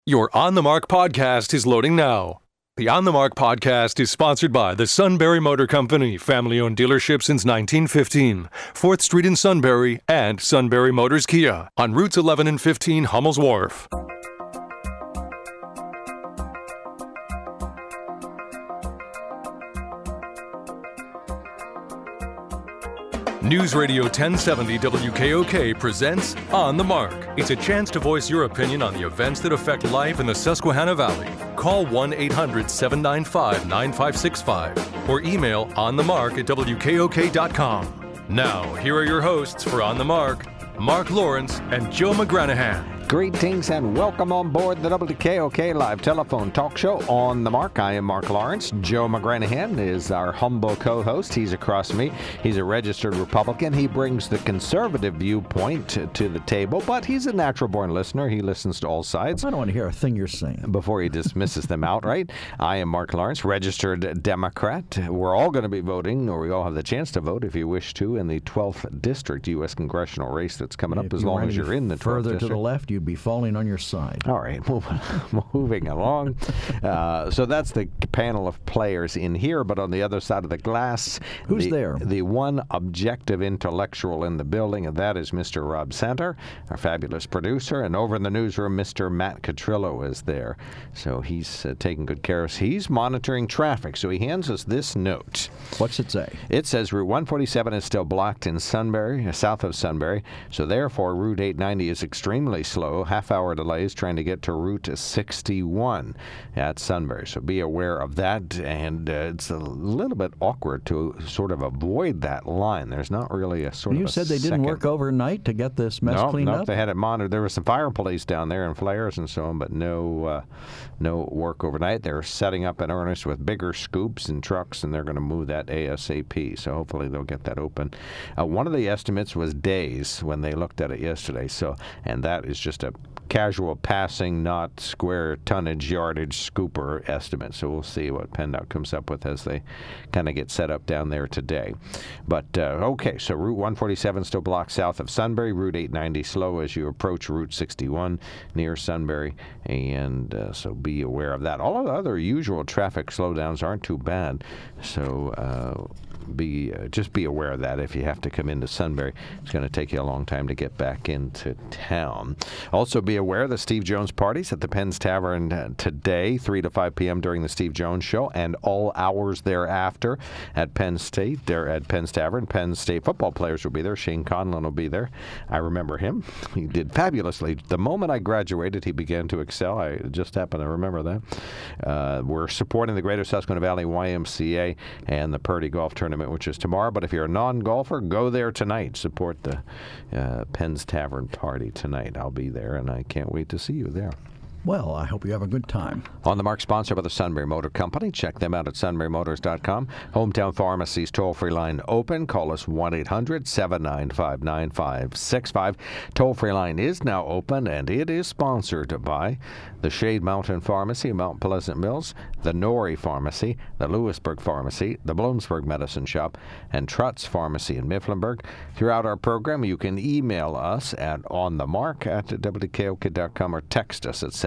Your On the Mark podcast is loading now. The On the Mark podcast is sponsored by the Sunbury Motor Company, family-owned dealership since 1915, 4th Street in Sunbury, and Sunbury Motors Kia on routes 11 and 15 Hummel's Wharf. News Radio 1070 WKOK presents On the Mark. It's a chance to voice your opinion on the events that affect life in the Susquehanna Valley. Call 1-800-795-9565 or email onthemark@wkok.com. Now, here are your hosts for On the Mark, Mark Lawrence and Joe McGranahan. Greetings and welcome on board the WKOK live telephone talk show On the Mark. I am Mark Lawrence. Joe McGranahan is our humble co-host. He's across from me. He's a registered Republican. He brings the conservative viewpoint to the table, but he's a natural-born listener. He listens to all sides. I don't want to hear a thing you're saying. Before he dismisses them outright. I am Mark Lawrence, registered Democrat. We're all going to be voting, or we all have the chance to vote if you wish to, in the 12th District U.S. congressional race that's coming up, as long as you're in the 12th District. Further to the left, you'd be falling on your side. All right, moving along. So that's the panel of players in here, but on the other side of the glass, who's there? The one objective intellectual in the building, and that is Mr. Rob Center, our fabulous producer, and over in the newsroom, Mr. Matt Catrillo is there. So he's taking good care of us. He's monitoring traffic, so he hands us this note. What's it say? It says Route 147 is still blocked in Sunbury, south of Sunbury, so therefore Route 890 is extremely slow. Half-hour delays trying to get to Route 61 at Sunbury. So be aware of that, and it's a little bit awkward to sort of avoid that line. There's not really a sort of You said they didn't work overnight to get this mess cleaned up? No, they had it monitored. There was some fire police down there and flares and so on, but no work overnight. They're setting up in earnest with bigger scoops and trucks, and they're going to move that ASAP. So hopefully they'll get that open. One of the estimates was days when they looked at it yesterday. And that is just a casual passing, not square tonnage, yardage, scooper estimate. So we'll see what PennDOT comes up with as they kind of get set up down there today. But, okay, so Route 147 still blocked south of Sunbury. Route 890 slow as you approach Route 61 near Sunbury. And so be aware of that. All of the other usual traffic slowdowns aren't too bad. So just be aware of that if you have to come into Sunbury. It's going to take you a long time to get back into town. Also be aware of the Steve Jones parties at the Penn's Tavern today, 3 to 5 p.m. during the Steve Jones Show, and all hours thereafter at Penn State. They're at Penn's Tavern. Penn State football players will be there. Shane Conlon will be there. I remember him. He did fabulously. The moment I graduated, he began to excel. I just happened to remember that. We're supporting the Greater Susquehanna Valley YMCA and the Purdy Golf Tournament, which is tomorrow. But if you're a non-golfer, go there tonight. Support the Penn's Tavern party tonight. I'll be there, and I can't wait to see you there. Well, I hope you have a good time. On the Mark, sponsored by the Sunbury Motor Company. Check them out at sunburymotors.com. Hometown Pharmacy's toll-free line open. Call us 1-800-795-9565. Toll-free line is now open, and it is sponsored by the Shade Mountain Pharmacy in Mount Pleasant Mills, the Norrie Pharmacy, the Lewisburg Pharmacy, the Bloomsburg Medicine Shop, and Trutz Pharmacy in Mifflinburg. Throughout our program, you can email us at onthemark@wkok.com or text us at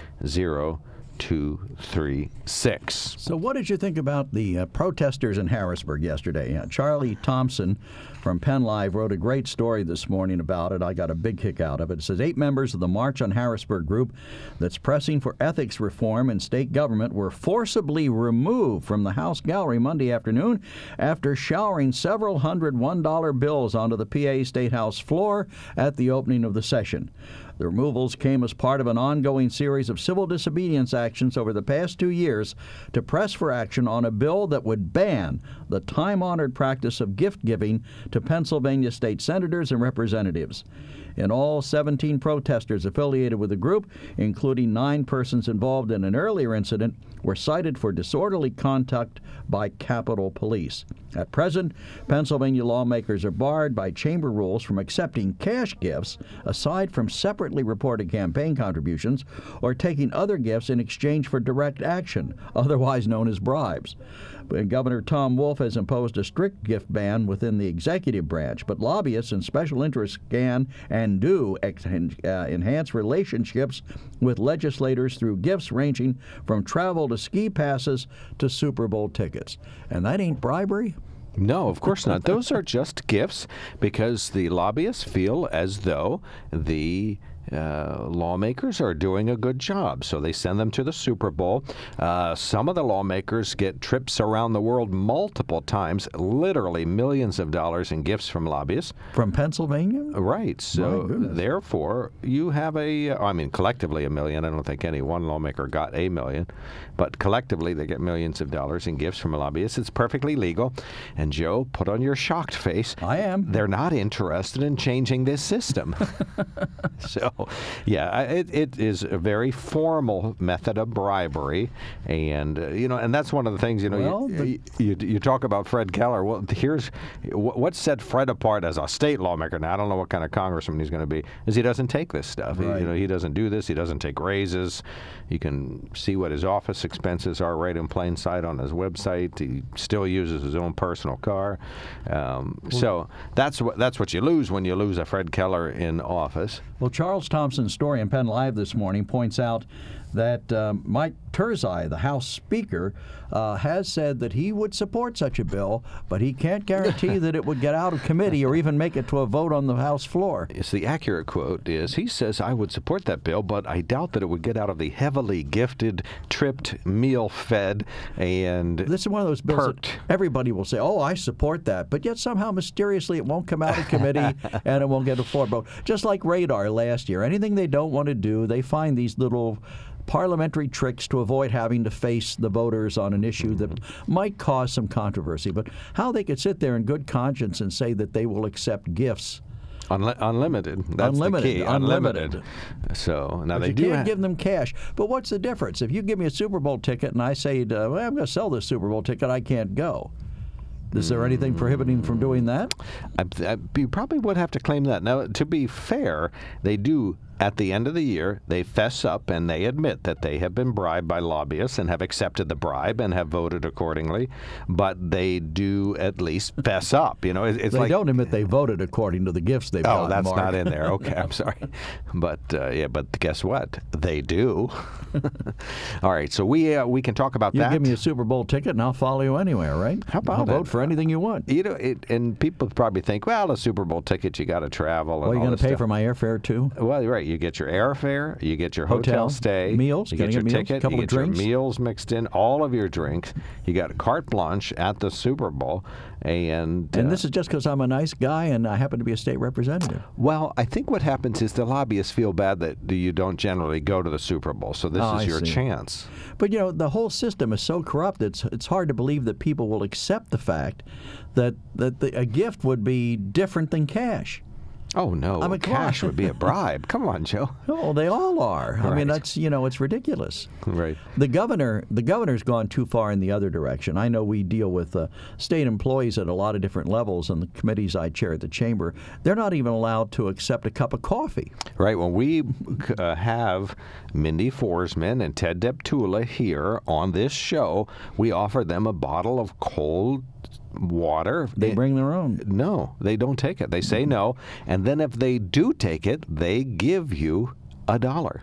70236. So what did you think about the protesters in Harrisburg yesterday? Charlie Thompson from Penn Live wrote a great story this morning about it. I got a big kick out of it. It says 8 members of the March on Harrisburg group that's pressing for ethics reform in state government were forcibly removed from the House gallery Monday afternoon after showering several hundred $1 bills onto the PA State House floor at the opening of the session. The removals came as part of an ongoing series of civil disobedience actions over the past 2 years to press for action on a bill that would ban the time-honored practice of gift-giving to Pennsylvania state senators and representatives. In all, 17 protesters affiliated with the group, including 9 persons involved in an earlier incident, were cited for disorderly conduct by Capitol Police. At present, Pennsylvania lawmakers are barred by chamber rules from accepting cash gifts aside from separately reported campaign contributions or taking other gifts in exchange for direct action, otherwise known as bribes. Governor Tom Wolf has imposed a strict gift ban within the executive branch, but lobbyists and special interests can and do enhance relationships with legislators through gifts ranging from travel to ski passes to Super Bowl tickets. And that ain't bribery? No, of course not. Those are just gifts because the lobbyists feel as though the lawmakers are doing a good job, so they send them to the Super Bowl. Some of the lawmakers get trips around the world multiple times, literally millions of dollars in gifts from lobbyists. From Pennsylvania? Right. So therefore, you have collectively $1 million. I don't think any one lawmaker got $1 million, but collectively they get millions of dollars in gifts from lobbyists. It's perfectly legal. And Joe, put on your shocked face. I am. They're not interested in changing this system. So, yeah, it is a very formal method of bribery, and and that's one of the things. You talk about Fred Keller. Well, here's what set Fred apart as a state lawmaker. Now, I don't know what kind of congressman he's going to be. Is he doesn't take this stuff. Right. He doesn't do this. He doesn't take raises. You can see what his office expenses are right in plain sight on his website. He still uses his own personal car. So that's what you lose when you lose a Fred Keller in office. Well, Charles Thompson's story in Penn Live this morning points out that Mike Turzai, the House Speaker, has said that he would support such a bill, but he can't guarantee that it would get out of committee or even make it to a vote on the House floor. Yes, the accurate quote is, he says, I would support that bill, but I doubt that it would get out of the heavily gifted, tripped, meal-fed, and this is one of those bills perked. That everybody will say, oh, I support that, but yet somehow mysteriously it won't come out of committee and it won't get a floor vote. Just like radar last year. Anything they don't want to do, they find these little parliamentary tricks to avoid having to face the voters on an issue that might cause some controversy. But how they could sit there in good conscience and say that they will accept gifts. Unlimited. That's the key. Unlimited. So now but they you can't give them cash. But what's the difference? If you give me a Super Bowl ticket and I say, well, I'm going to sell this Super Bowl ticket, I can't go. Is there anything prohibiting from doing that? You probably would have to claim that. Now, to be fair, they do, at the end of the year, they fess up and they admit that they have been bribed by lobbyists and have accepted the bribe and have voted accordingly. But they do at least fess up. They don't admit they voted according to the gifts they've gotten. Oh, that's Mark. not in there. Okay, I'm sorry. But but guess what? They do. All right, so we can talk about that. You give me a Super Bowl ticket and I'll follow you anywhere, right? How about I'll vote for anything you want. And people probably think, well, a Super Bowl ticket, you got to travel. Well, you're going to pay for my airfare too? Well, right. You get your airfare, you get your hotel stay, meals, you get your ticket, couple you of get drinks. your meals mixed in, all of your drinks. You got carte blanche at the Super Bowl. And this is just because I'm a nice guy and I happen to be a state representative. Well, I think what happens is the lobbyists feel bad that you don't generally go to the Super Bowl, so this is your chance. But, the whole system is so corrupt, it's hard to believe that people will accept the fact that a gift would be different than cash. Oh, no. I mean, cash would be a bribe. Come on, Joe. Oh, they all are. Right. I mean, that's, it's ridiculous. Right. The governor's gone too far in the other direction. I know we deal with state employees at a lot of different levels, and the committees I chair at the chamber, they're not even allowed to accept a cup of coffee. Right. When we have Mindy Forsman and Ted Deptula here on this show, we offer them a bottle of cold water. They bring their own. No, they don't take it. They say no. And then if they do take it, they give you $1.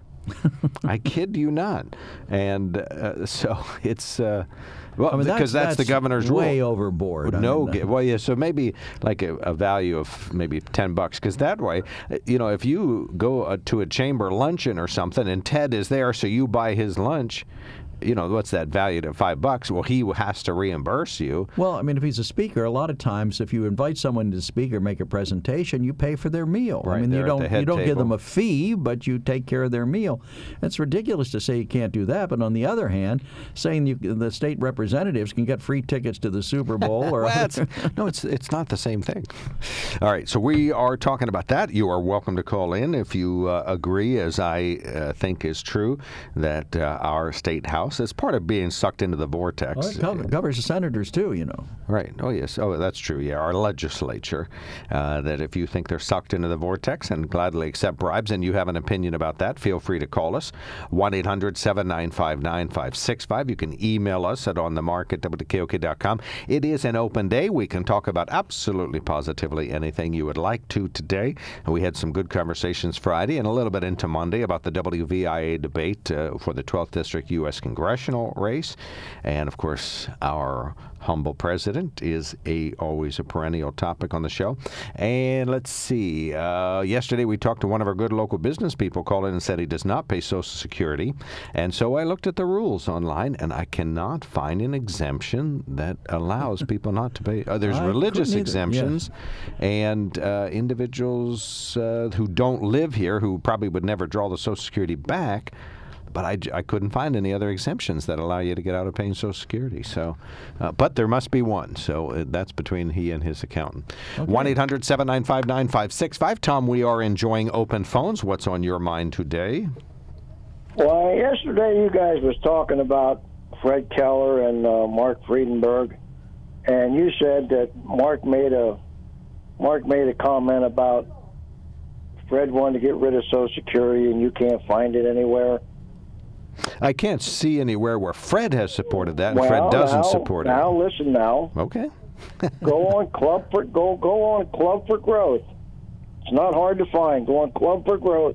I kid you not. And so it's... because that's the governor's rule. Way overboard. So maybe like a value of maybe $10, because that way, if you go to a chamber luncheon or something and Ted is there, so you buy his lunch, what's that valued at $5? Well, he has to reimburse you. Well, I mean, if he's a speaker, a lot of times if you invite someone to speak or make a presentation, you pay for their meal. Right, I mean, you don't table. give them a fee, but you take care of their meal. It's ridiculous to say you can't do that. But on the other hand, saying the state representatives can get free tickets to the Super Bowl or no, it's not the same thing. All right, so we are talking about that. You are welcome to call in if you agree, as I think is true, that our state house House. It's part of being sucked into the vortex. Well, it covers the senators, too, you know. Right. Oh, yes. Oh, that's true. Yeah, our legislature. That if you think they're sucked into the vortex and gladly accept bribes and you have an opinion about that, feel free to call us. 1-800-795-9565. You can email us at onthemark@wkok.com. It is an open day. We can talk about absolutely positively anything you would like to today. And we had some good conversations Friday and a little bit into Monday about the WVIA debate for the 12th District U.S. congressional race. And, of course, our humble president is always a perennial topic on the show. And let's see. Yesterday we talked to one of our good local business people, called in and said he does not pay Social Security. And so I looked at the rules online, and I cannot find an exemption that allows people not to pay. There's religious exemptions, yes. And individuals who don't live here, who probably would never draw the Social Security back. But I couldn't find any other exemptions that allow you to get out of paying Social Security. So, but there must be one. So that's between he and his accountant. Okay. 1-800-795-9565. Tom, we are enjoying open phones. What's on your mind today? Well, yesterday you guys was talking about Fred Keller and Mark Friedenberg, and you said that Mark made a comment about Fred wanted to get rid of Social Security, and you can't find it anywhere. I can't see anywhere where Fred has supported that, and Fred doesn't support it. Now, listen now. Okay. Go on Club for Growth. It's not hard to find. Go on Club for Growth.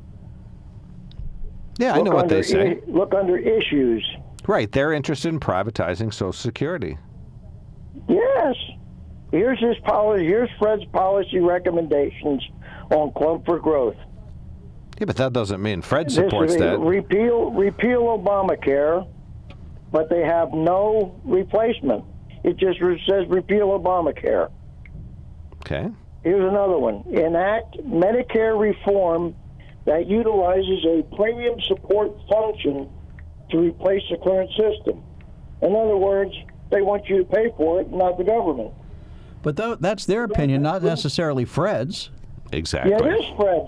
Yeah, I know what they say. Look under issues. Right. They're interested in privatizing Social Security. Yes. Here's his policy. Here's Fred's policy recommendations on Club for Growth. Yeah, but that doesn't mean Fred supports that. Repeal Obamacare, but they have no replacement. It just says repeal Obamacare. Okay. Here's another one. Enact Medicare reform that utilizes a premium support function to replace the current system. In other words, they want you to pay for it, not the government. But that's their opinion, not necessarily Fred's. Exactly. Yeah, it is Fred's.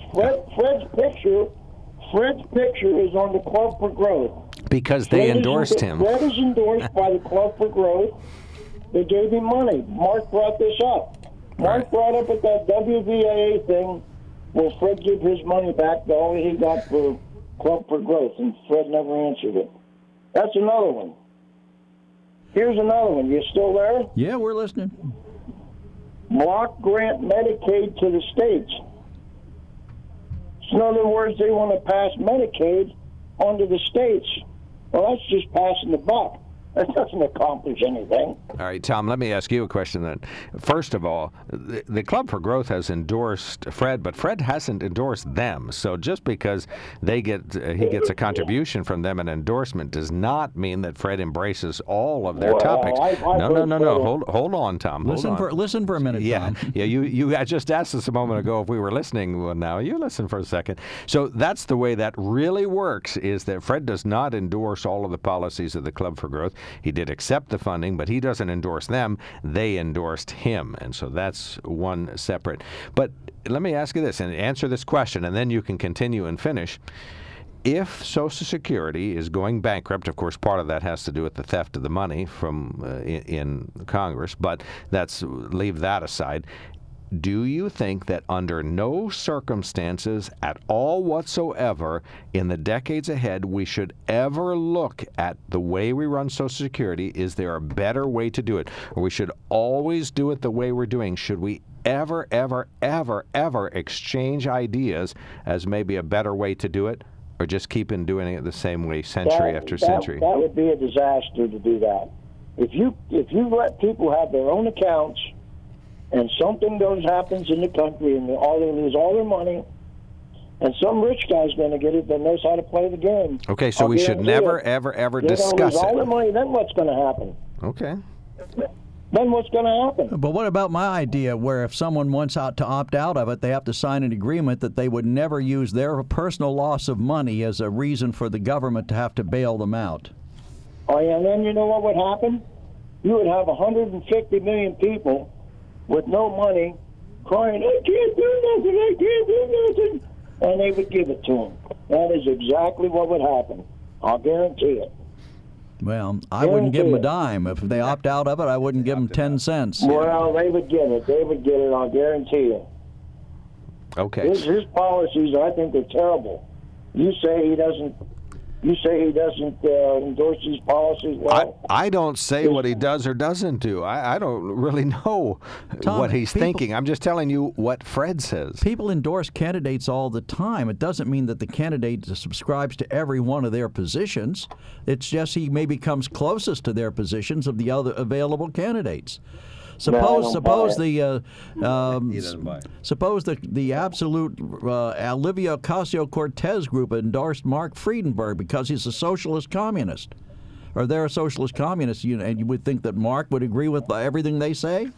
Fred's picture is on the Club for Growth. Because they endorsed him. Fred is endorsed by the Club for Growth. They gave him money. Mark brought this up. Mark brought up at that WVIA thing, will Fred give his money back, the only he got for Club for Growth, and Fred never answered it. That's another one. Here's another one. You still there? Yeah, we're listening. Block grant Medicaid to the states. So in other words, they want to pass Medicaid onto the states. Well, that's just passing the buck. That doesn't accomplish anything. All right, Tom, let me ask you a question then. First of all, the Club for Growth has endorsed Fred, but Fred hasn't endorsed them. So just because he gets a contribution from them, an endorsement, does not mean that Fred embraces all of their topics. No. Hold on, Tom. Listen for a minute, Tom. Yeah. You I just asked us a moment ago if we were listening. Well, now you listen for a second. So that's the way that really works, is that Fred does not endorse all of the policies of the Club for Growth. He did accept the funding, but he doesn't endorse them. They endorsed him. And so that's one separate. But let me ask you this, and answer this question, and then you can continue and finish. If Social Security is going bankrupt, of course, part of that has to do with the theft of the money from in Congress, but leave that aside. Do you think that under no circumstances at all whatsoever in the decades ahead we should ever look at the way we run Social Security? Is there a better way to do it? Or we should always do it the way we're doing? Should we ever exchange ideas as maybe a better way to do it? Or just keep on doing it the same way century after century? That would be a disaster to do that. If you let people have their own accounts, and something happens in the country, and they lose all their money, and some rich guy's going to get it that knows how to play the game. Okay, so we should never, ever discuss it. They're going to lose all their money, then what's going to happen? Okay. Then what's going to happen? But what about my idea where if someone wants to opt out of it, they have to sign an agreement that they would never use their personal loss of money as a reason for the government to have to bail them out? Oh, yeah, and then you know what would happen? You would have 150 million people with no money, crying, I can't do nothing, and they would give it to them. That is exactly what would happen. I'll guarantee it. Well, I wouldn't give them a dime. If they opt out of it, I wouldn't give them 10 cents. Well, they would get it. They would get it, I'll guarantee you. Okay. His policies, I think, are terrible. You say he doesn't endorse these policies. Well, I don't say what he does or doesn't do. I don't really know Tom, what he's thinking. I'm just telling you what Fred says. People endorse candidates all the time. It doesn't mean that the candidate subscribes to every one of their positions. It's just he maybe comes closest to their positions of the other available candidates. Suppose the absolute Olivia Ocasio-Cortez group endorsed Mark Friedenberg because he's a socialist communist, or they're a socialist communist, and you would think that Mark would agree with everything they say.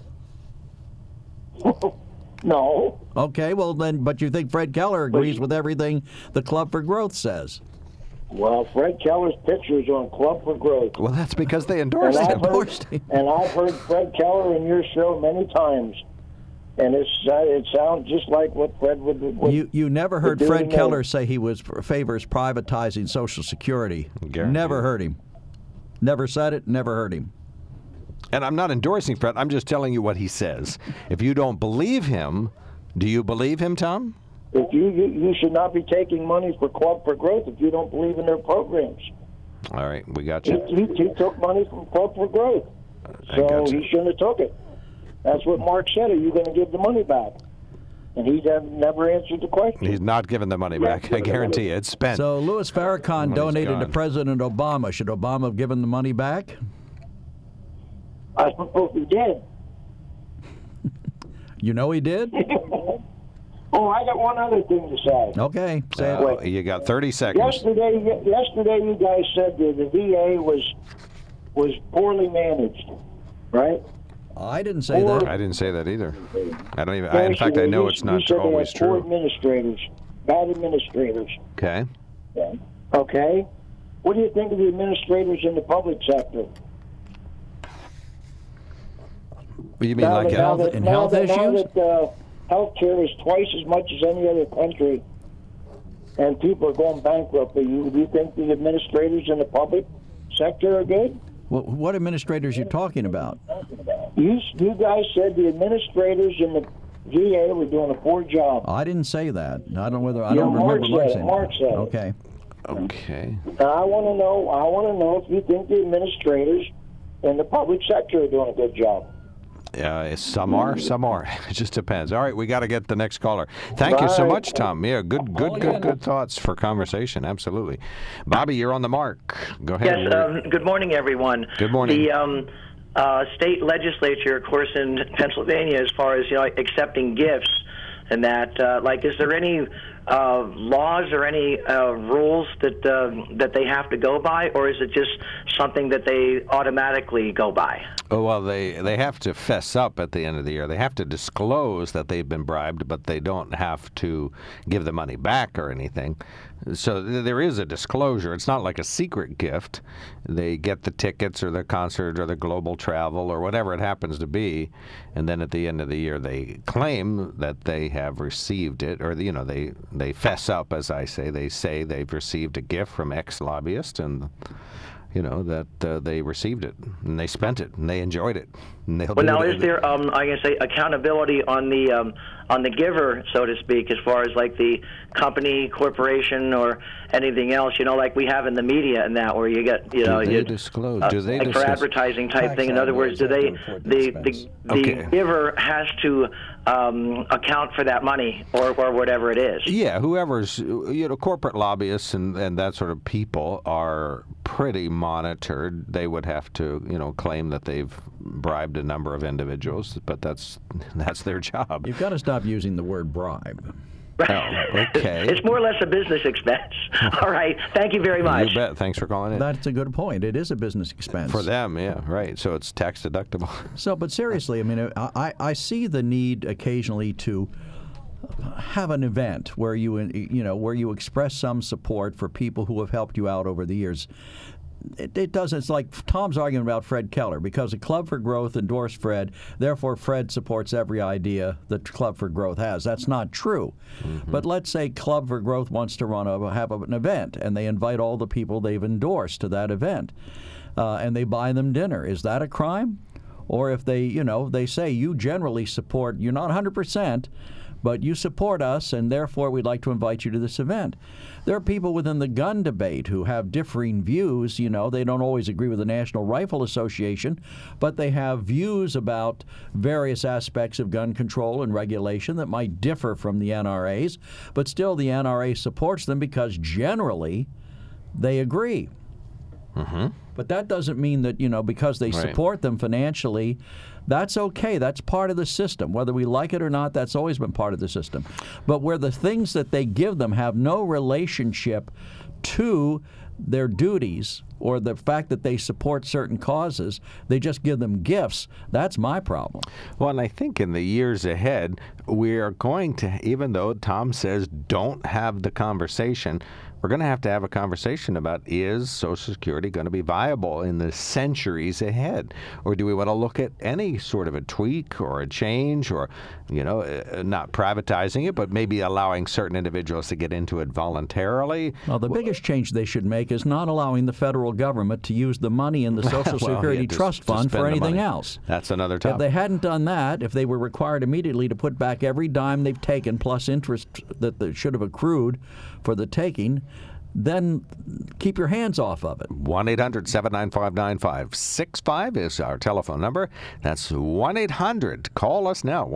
no. Okay, well then, but you think Fred Keller agrees with everything the Club for Growth says? Well, Fred Keller's picture's on Club for Growth. Well, that's because they endorsed him. And I've heard Fred Keller in your show many times, and it sounds just like what Fred would You never heard Fred Keller say he favors privatizing Social Security. Guaranteed. Never heard him. Never said it, never heard him. And I'm not endorsing Fred. I'm just telling you what he says. If you don't believe him, do you believe him, Tom? If you should not be taking money for Club for Growth if you don't believe in their programs. All right, we got you. He took money from Club for Growth, so he shouldn't have took it. That's what Mark said. Are you going to give the money back? And he never answered the question. He's not giving the money back. I guarantee you. It's spent. So Louis Farrakhan donated to President Obama. Should Obama have given the money back? I suppose he did. You know he did? Oh, I got one other thing to say. Okay, say it. You got 30 seconds. Yesterday, you guys said that the VA was poorly managed, right? I didn't say that. I didn't say that either. I don't even. In fact, I know it's not always true. Poor administrators, bad administrators. Okay. Okay. What do you think of the administrators in the public sector? You mean like health issues? Now that healthcare is twice as much as any other country, and people are going bankrupt, do you think the administrators in the public sector are good? What administrators are you talking about? You guys said the administrators in the VA were doing a poor job. I didn't say that. I don't remember Mark saying. Mark said it. Okay. Okay. Now, I want to know if you think the administrators in the public sector are doing a good job. Some are, some aren't. It just depends. All right, we got to get the next caller. Thank you so much, Tom. Yeah, good thoughts for conversation. Absolutely. Bobby, you're on the mark. Go ahead. Yes. Good morning, everyone. Good morning. The state legislature, of course, in Pennsylvania, as far as accepting gifts, and that, is there any laws or any rules that they have to go by, or is it just something that they automatically go by? Oh, well, they have to fess up at the end of the year. They have to disclose that they've been bribed, but they don't have to give the money back or anything. So there is a disclosure. It's not like a secret gift. They get the tickets or the concert or the global travel or whatever it happens to be, and then at the end of the year they claim that they have received it, or they fess up, as I say. They say they've received a gift from ex-lobbyist, and that they received it and they spent it and they enjoyed it. And well, now is there, accountability on the giver, so to speak, as far as like the company, corporation, or anything else? Like we have in the media and that, where you get, do they disclose? Do they like disclose? for advertising type thing? In other words, do they the giver has to account for that money or whatever it is? Yeah, whoever's corporate lobbyists and that sort of people are pretty monitored. They would have to claim that they've bribed a number of individuals, but that's their job. You've got to stop using the word bribe. Oh, okay. It's more or less a business expense. All right. Thank you very much. You bet. Thanks for calling in. That's a good point. It is a business expense. For them, yeah, right. So it's tax deductible. So, but seriously, I mean, I see the need occasionally to have an event where you express some support for people who have helped you out over the years. it doesn't. It's like Tom's argument about Fred Keller, because the Club for Growth endorsed Fred, therefore Fred supports every idea that Club for Growth has. That's not true. Mm-hmm. But let's say Club for Growth wants to have an event, and they invite all the people they've endorsed to that event, and they buy them dinner. Is that a crime? Or if they say you generally support, you're not 100%, but you support us, and therefore we'd like to invite you to this event. There are people within the gun debate who have differing views. They don't always agree with the National Rifle Association, but they have views about various aspects of gun control and regulation that might differ from the NRA's, but still the NRA supports them because generally they agree. Mm-hmm. But that doesn't mean that, because they support them financially, that's okay. That's part of the system. Whether we like it or not, that's always been part of the system. But where the things that they give them have no relationship to their duties or the fact that they support certain causes, they just give them gifts, that's my problem. Well, and I think in the years ahead, we are going to, even though Tom says don't have the conversation, we're going to have a conversation about, is Social Security going to be viable in the centuries ahead? Or do we want to look at any sort of a tweak or a change, or, not privatizing it, but maybe allowing certain individuals to get into it voluntarily? Well, the biggest change they should make is not allowing the federal government to use the money in the Social Security Trust Fund for anything else. That's another topic. If they hadn't done that, if they were required immediately to put back every dime they've taken plus interest that they should have accrued for the taking, then keep your hands off of it. 1-800-795-9565 is our telephone number. That's 1-800. Call us now.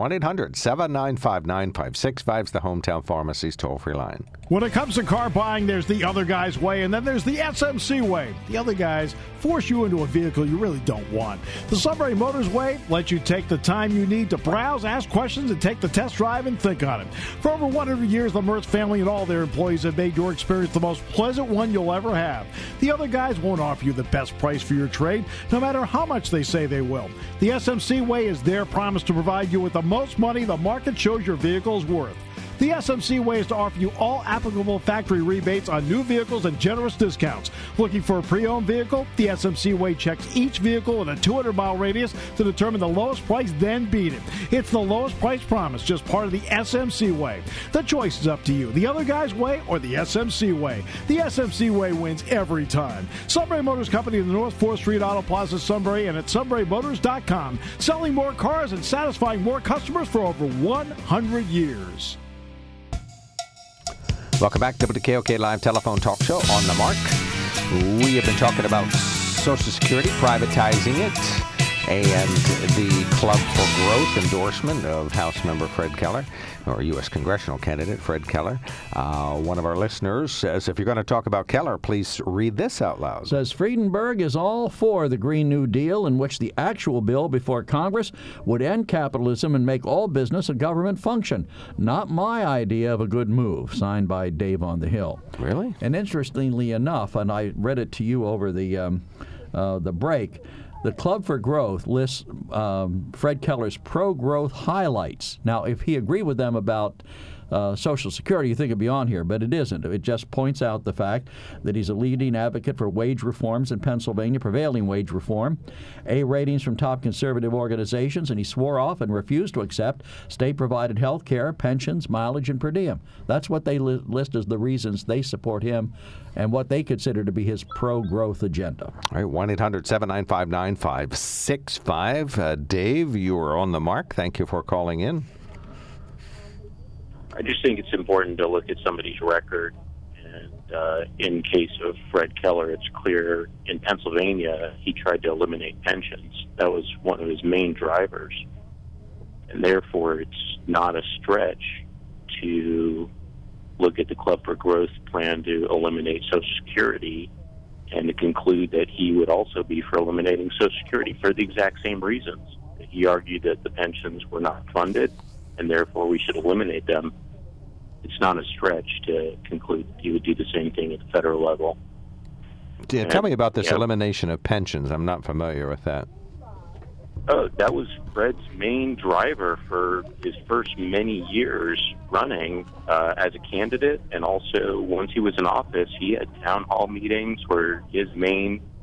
1-800-795-9565 is the Hometown Pharmacy's toll-free line. When it comes to car buying, there's the other guy's way, and then there's the SMC way. The other guys force you into a vehicle you really don't want. The Sunbury Motors way lets you take the time you need to browse, ask questions, and take the test drive and think on it. For over 100 years, the Mertz family and all their employees have made your experience the most pleasant one you'll ever have. The other guys won't offer you the best price for your trade, no matter how much they say they will. The SMC way is their promise to provide you with the most money the market shows your vehicle is worth. The SMC way is to offer you all applicable factory rebates on new vehicles and generous discounts. Looking for a pre-owned vehicle? The SMC way checks each vehicle with a 200-mile radius to determine the lowest price, then beat it. It's the lowest price promise, just part of the SMC way. The choice is up to you, the other guy's way or the SMC way. The SMC way wins every time. Sunbury Motors Company in the North 4th Street Auto Plaza, Sunbury, and at sunburymotors.com. Selling more cars and satisfying more customers for over 100 years. Welcome back to the KOK Live Telephone Talk Show on the Mark. We have been talking about Social Security, privatizing it, and the Club for Growth endorsement of House member Fred Keller, or U.S. congressional candidate Fred Keller. One of our listeners says, if you're going to talk about Keller, please read this out loud. Says, Friedenberg is all for the Green New Deal, in which the actual bill before Congress would end capitalism and make all business a government function. Not my idea of a good move. Signed by Dave on the Hill. Really? And interestingly enough, and I read it to you over the break, the Club for Growth lists Fred Keller's pro-growth highlights. Now, if he agreed with them about Social Security, you think it'd be on here, but it isn't. It just points out the fact that he's a leading advocate for wage reforms in Pennsylvania, prevailing wage reform, A ratings from top conservative organizations, and he swore off and refused to accept state-provided health care, pensions, mileage, and per diem. That's what they list as the reasons they support him and what they consider to be his pro-growth agenda. All right, 1-800-795-9565. Dave, you are on the mark. Thank you for calling in. I just think it's important to look at somebody's record. And in case of Fred Keller, it's clear in Pennsylvania he tried to eliminate pensions. That was one of his main drivers. And therefore, it's not a stretch to look at the Club for Growth plan to eliminate Social Security and to conclude that he would also be for eliminating Social Security for the exact same reasons. He argued that the pensions were not funded, and therefore we should eliminate them. It's not a stretch to conclude he would do the same thing at the federal level. Yeah, tell me about this elimination of pensions. I'm not familiar with that. That was Fred's main driver for his first many years running as a candidate, and also once he was in office, he had town hall meetings where his main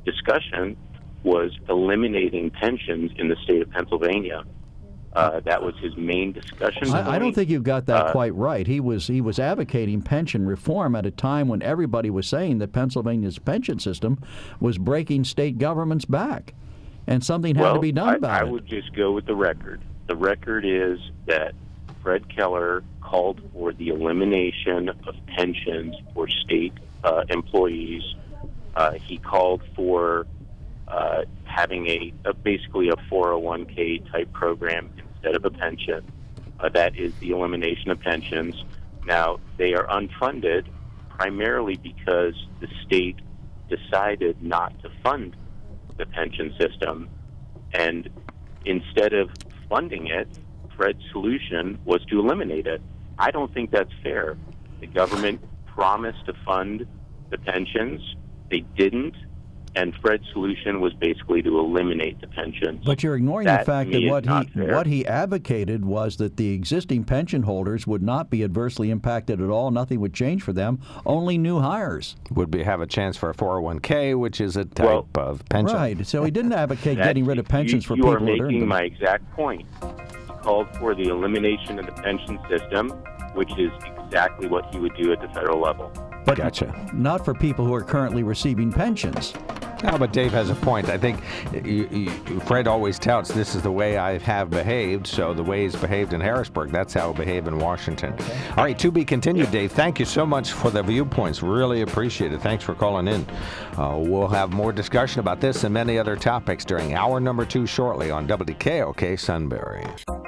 discussion was eliminating pensions in the state of Pennsylvania. That was his main discussion point. I don't think you've got that quite right. He was advocating pension reform at a time when everybody was saying that Pennsylvania's pension system was breaking state governments back, and something had to be done about it. I would just go with the record. The record is that Fred Keller called for the elimination of pensions for state employees. He called for having basically a 401k type program instead of a pension. That is the elimination of pensions. Now, they are unfunded primarily because the state decided not to fund the pension system, and instead of funding it, Fred's solution was to eliminate it. I don't think that's fair. The government promised to fund the pensions. They didn't. And Fred's solution was basically to eliminate the pensions. But you're ignoring the fact that what he advocated was that the existing pension holders would not be adversely impacted at all. Nothing would change for them. Only new hires would have a chance for a 401k, which is a type of pension. Right. So he didn't advocate getting rid of pensions for people who earned them. You are making my exact point. He called for the elimination of the pension system, which is exactly what he would do at the federal level. But gotcha. Not for people who are currently receiving pensions. No, but Dave has a point. I think Fred always touts this is the way I have behaved, so the way he's behaved in Harrisburg, that's how he'll behave in Washington. Okay. All right, to be continued, Dave. Thank you so much for the viewpoints. Really appreciate it. Thanks for calling in. We'll have more discussion about this and many other topics during hour number 2 shortly on WKOK Sunbury.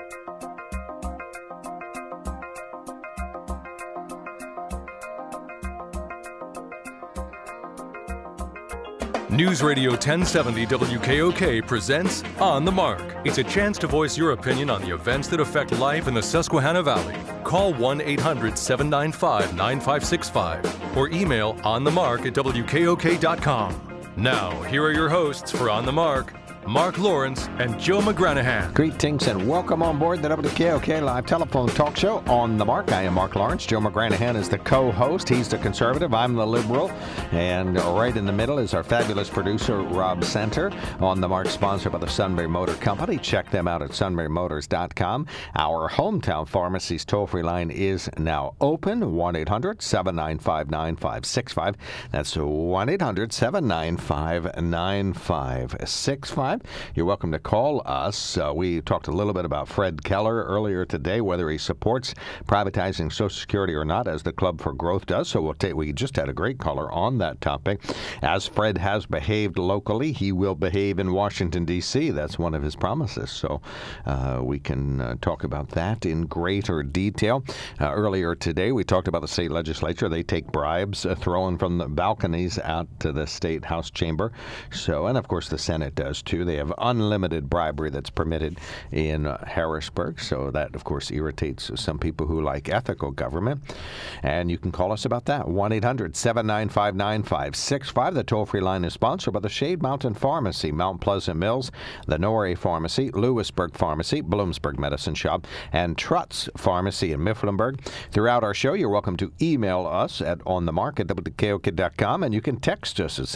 News Radio 1070 WKOK presents On the Mark. It's a chance to voice your opinion on the events that affect life in the Susquehanna Valley. Call 1-800-795-9565 or email onthemark@wkok.com. Now, here are your hosts for On the Mark, Mark Lawrence and Joe McGranahan. Greetings and welcome on board the WKOK Live Telephone Talk Show On the Mark. I am Mark Lawrence. Joe McGranahan is the co-host. He's the conservative. I'm the liberal. And right in the middle is our fabulous producer, Rob Center. On the Mark, sponsored by the Sunbury Motor Company. Check them out at sunburymotors.com. Our hometown pharmacy's toll-free line is now open. 1-800-795-9565. That's 1-800-795-9565. You're welcome to call us. We talked a little bit about Fred Keller earlier today, whether he supports privatizing Social Security or not, as the Club for Growth does. So we just had a great caller on that topic. As Fred has behaved locally, he will behave in Washington, D.C. That's one of his promises. So we can talk about that in greater detail. Earlier today, we talked about the state legislature. They take bribes thrown from the balconies out to the state House chamber. So, and of course, the Senate does too. They have unlimited bribery that's permitted in Harrisburg, so that, of course, irritates some people who like ethical government. And you can call us about that, 1-800-795-9565. The toll-free line is sponsored by the Shade Mountain Pharmacy, Mount Pleasant Mills, the Norrie Pharmacy, Lewisburg Pharmacy, Bloomsburg Medicine Shop, and Trutz Pharmacy in Mifflinburg. Throughout our show, you're welcome to email us at onthemark@wkok.com, and you can text us at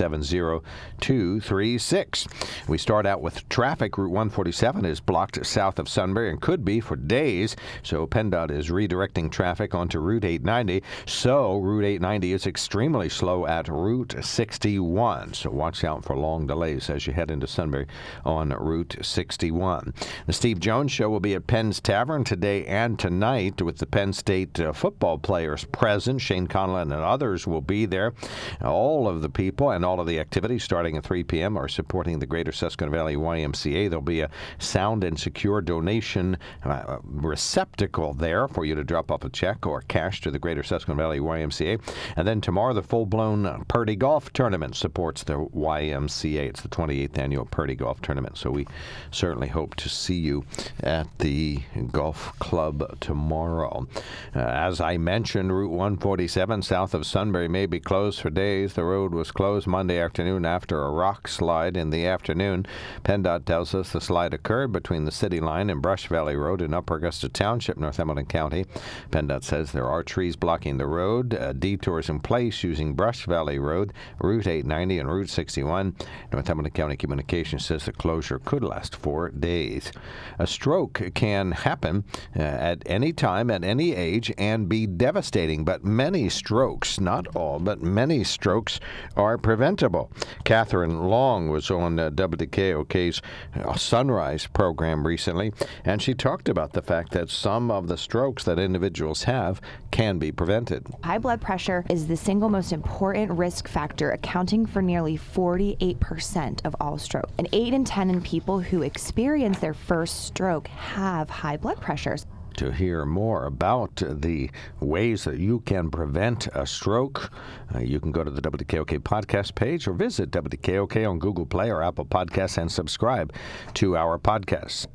70236. We start out with traffic. Route 147 is blocked south of Sunbury and could be for days, so PennDOT is redirecting traffic onto Route 890. So Route 890 is extremely slow at Route 61, so watch out for long delays as you head into Sunbury on Route 61. The Steve Jones Show will be at Penn's Tavern today and tonight with the Penn State football players present. Shane Conlon and others will be there. All of the people and all of the activities starting at 3 p.m. are supporting the Greater Susquehanna Valley YMCA. There'll be a sound and secure donation receptacle there for you to drop off a check or cash to the Greater Susquehanna Valley YMCA. And then tomorrow, the full-blown Purdy Golf Tournament supports the YMCA. It's the 28th annual Purdy Golf Tournament, so we certainly hope to see you at the golf club tomorrow. As I mentioned, Route 147 south of Sunbury may be closed for days. The road was closed Monday afternoon after a rock slide in the afternoon. PennDOT tells us the slide occurred between the City Line and Brush Valley Road in Upper Augusta Township, North Hamilton County. PennDOT says there are trees blocking the road, detours in place using Brush Valley Road, Route 890, and Route 61. North Hamilton County Communications says the closure could last 4 days. A stroke can happen at any time, at any age, and be devastating, but many strokes, not all, but many strokes are preventable. Catherine Long was on WKOK's Sunrise program recently, and she talked about the fact that some of the strokes that individuals have can be prevented. High blood pressure is the single most important risk factor, accounting for nearly 48% of all strokes. And 8 in 10 people who experience their first stroke have high blood pressures. To hear more about the ways that you can prevent a stroke, you can go to the WKOK podcast page or visit WKOK on Google Play or Apple Podcasts and subscribe to our podcasts.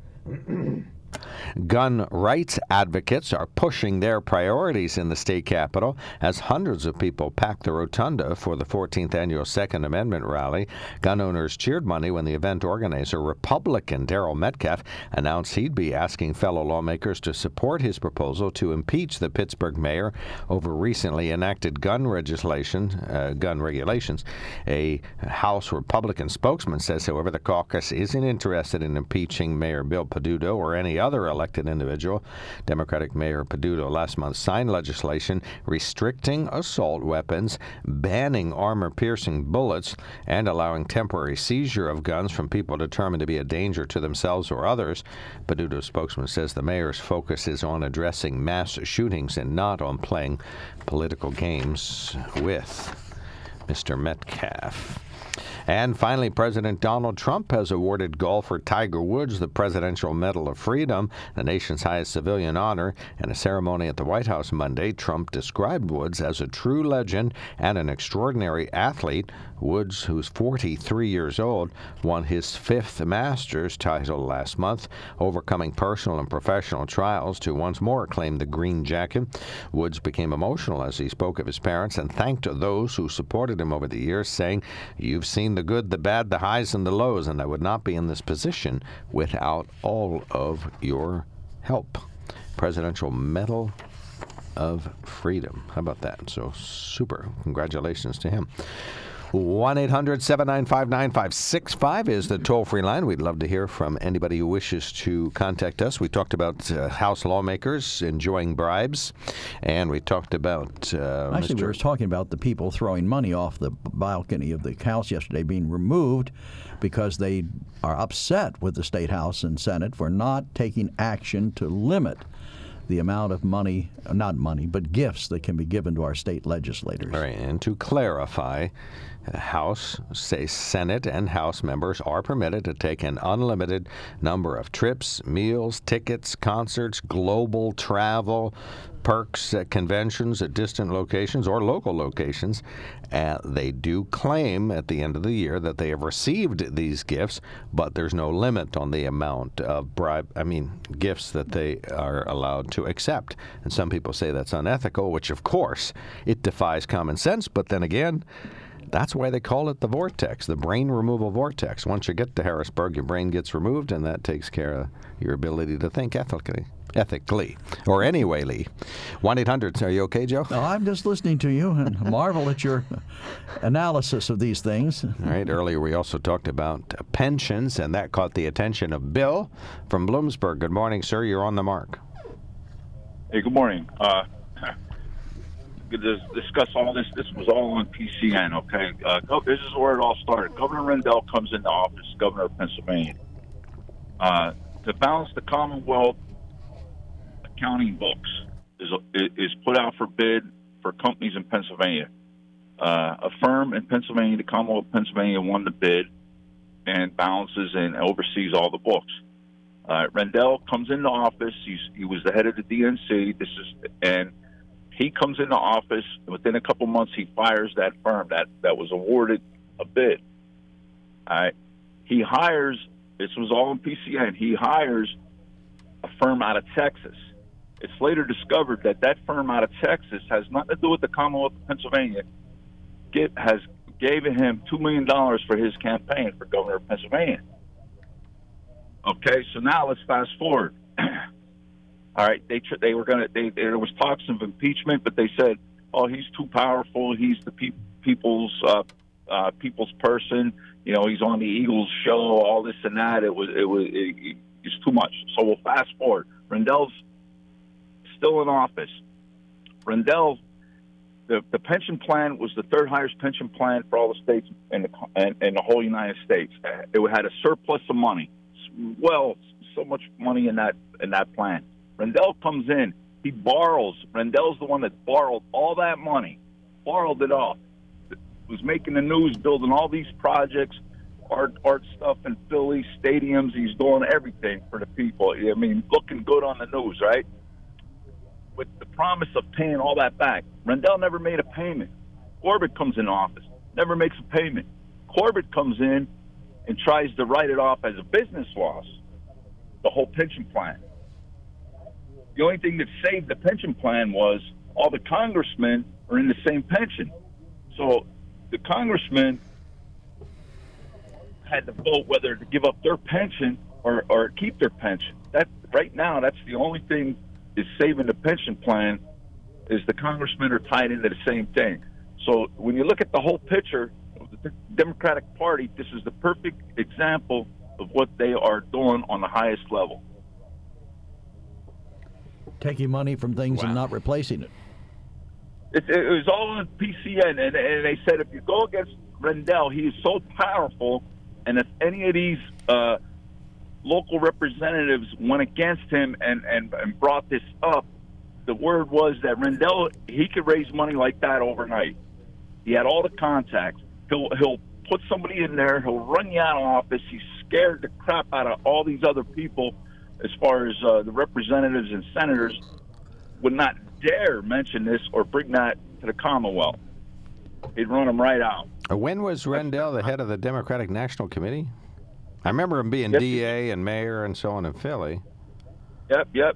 Gun rights advocates are pushing their priorities in the state capitol as hundreds of people packed the rotunda for the 14th annual Second Amendment rally. Gun owners cheered money when the event organizer, Republican Daryl Metcalf, announced he'd be asking fellow lawmakers to support his proposal to impeach the Pittsburgh mayor over recently enacted gun regulations. A House Republican spokesman says, however, the caucus isn't interested in impeaching Mayor Bill Peduto or any other elected individual. Democratic Mayor Peduto last month signed legislation restricting assault weapons, banning armor-piercing bullets, and allowing temporary seizure of guns from people determined to be a danger to themselves or others. Peduto's spokesman says the mayor's focus is on addressing mass shootings and not on playing political games with Mr. Metcalf. And finally, President Donald Trump has awarded golfer Tiger Woods the Presidential Medal of Freedom, the nation's highest civilian honor. In a ceremony at the White House Monday, Trump described Woods as a true legend and an extraordinary athlete. Woods, who's 43 years old, won his 5th Masters title last month, overcoming personal and professional trials to once more claim the green jacket. Woods became emotional as he spoke of his parents and thanked those who supported him over the years, saying, "You've seen the good, the bad, the highs, and the lows, and I would not be in this position without all of your help." Presidential Medal of Freedom. How about that? So super. Congratulations to him. 1-800-795-9565 is the toll-free line. We'd love to hear from anybody who wishes to contact us. We talked about House lawmakers enjoying bribes, and we talked about... Actually, we were talking about the people throwing money off the balcony of the House yesterday being removed because they are upset with the State House and Senate for not taking action to limit the amount of money, not money, but gifts that can be given to our state legislators. All right, and to clarify, House, Senate, and House members are permitted to take an unlimited number of trips, meals, tickets, concerts, global travel, perks at conventions at distant locations or local locations. They do claim at the end of the year that they have received these gifts, but there's no limit on the amount of gifts that they are allowed to accept. And some people say that's unethical, which of course it defies common sense, but then again, that's why they call it the vortex, the brain removal vortex. Once you get to Harrisburg, your brain gets removed, and that takes care of your ability to think ethically. Or anyway, Lee. 1-800, are you okay, Joe? No, I'm just listening to you and marvel at your analysis of these things. All right, earlier we also talked about pensions, and that caught the attention of Bill from Bloomsburg. Good morning, sir. You're on the mark. Hey, good morning. To discuss all this. This was all on PCN, okay? This is where it all started. Governor Rendell comes into office, governor of Pennsylvania. To balance the Commonwealth accounting books is put out for bid for companies in Pennsylvania. A firm in Pennsylvania, the Commonwealth of Pennsylvania, won the bid and balances and oversees all the books. Rendell comes into office. He was the head of the DNC. He comes into office, and within a couple months, he fires that firm that was awarded a bid. He hires, this was all in PCN, he hires a firm out of Texas. It's later discovered that firm out of Texas has nothing to do with the Commonwealth of Pennsylvania, gave him $2 million for his campaign for governor of Pennsylvania. Okay, so now let's fast forward. All right, they were gonna. There was talks of impeachment, but they said, "Oh, he's too powerful. He's the people's person. You know, he's on the Eagles show. All this and that. It's too much." So we'll fast forward. Rendell's still in office. Rendell, the pension plan was the third highest pension plan for all the states in the whole United States. It had a surplus of money. Well, so much money in that plan. Rendell comes in. He borrows. Rendell's the one that borrowed all that money, borrowed it all. Was making the news, building all these projects, art stuff in Philly, stadiums. He's doing everything for the people. I mean, looking good on the news, right? With the promise of paying all that back. Rendell never made a payment. Corbett comes in office, never makes a payment. Corbett comes in and tries to write it off as a business loss, the whole pension plan. The only thing that saved the pension plan was all the congressmen are in the same pension. So the congressmen had to vote whether to give up their pension or keep their pension. That right now, that's the only thing is saving the pension plan is the congressmen are tied into the same thing. So when you look at the whole picture of the Democratic Party, this is the perfect example of what they are doing on the highest level. Taking money from things and not replacing it. It was all on PCN, and they said if you go against Rendell, he is so powerful, and if any of these local representatives went against him and brought this up, the word was that Rendell, he could raise money like that overnight. He had all the contacts. He'll put somebody in there. He'll run you out of office. He's scared the crap out of all these other people. As far as the representatives and senators would not dare mention this or bring that to the Commonwealth. He'd run them right out. When was Rendell the head of the Democratic National Committee? I remember him being DA and mayor and so on in Philly. Yep.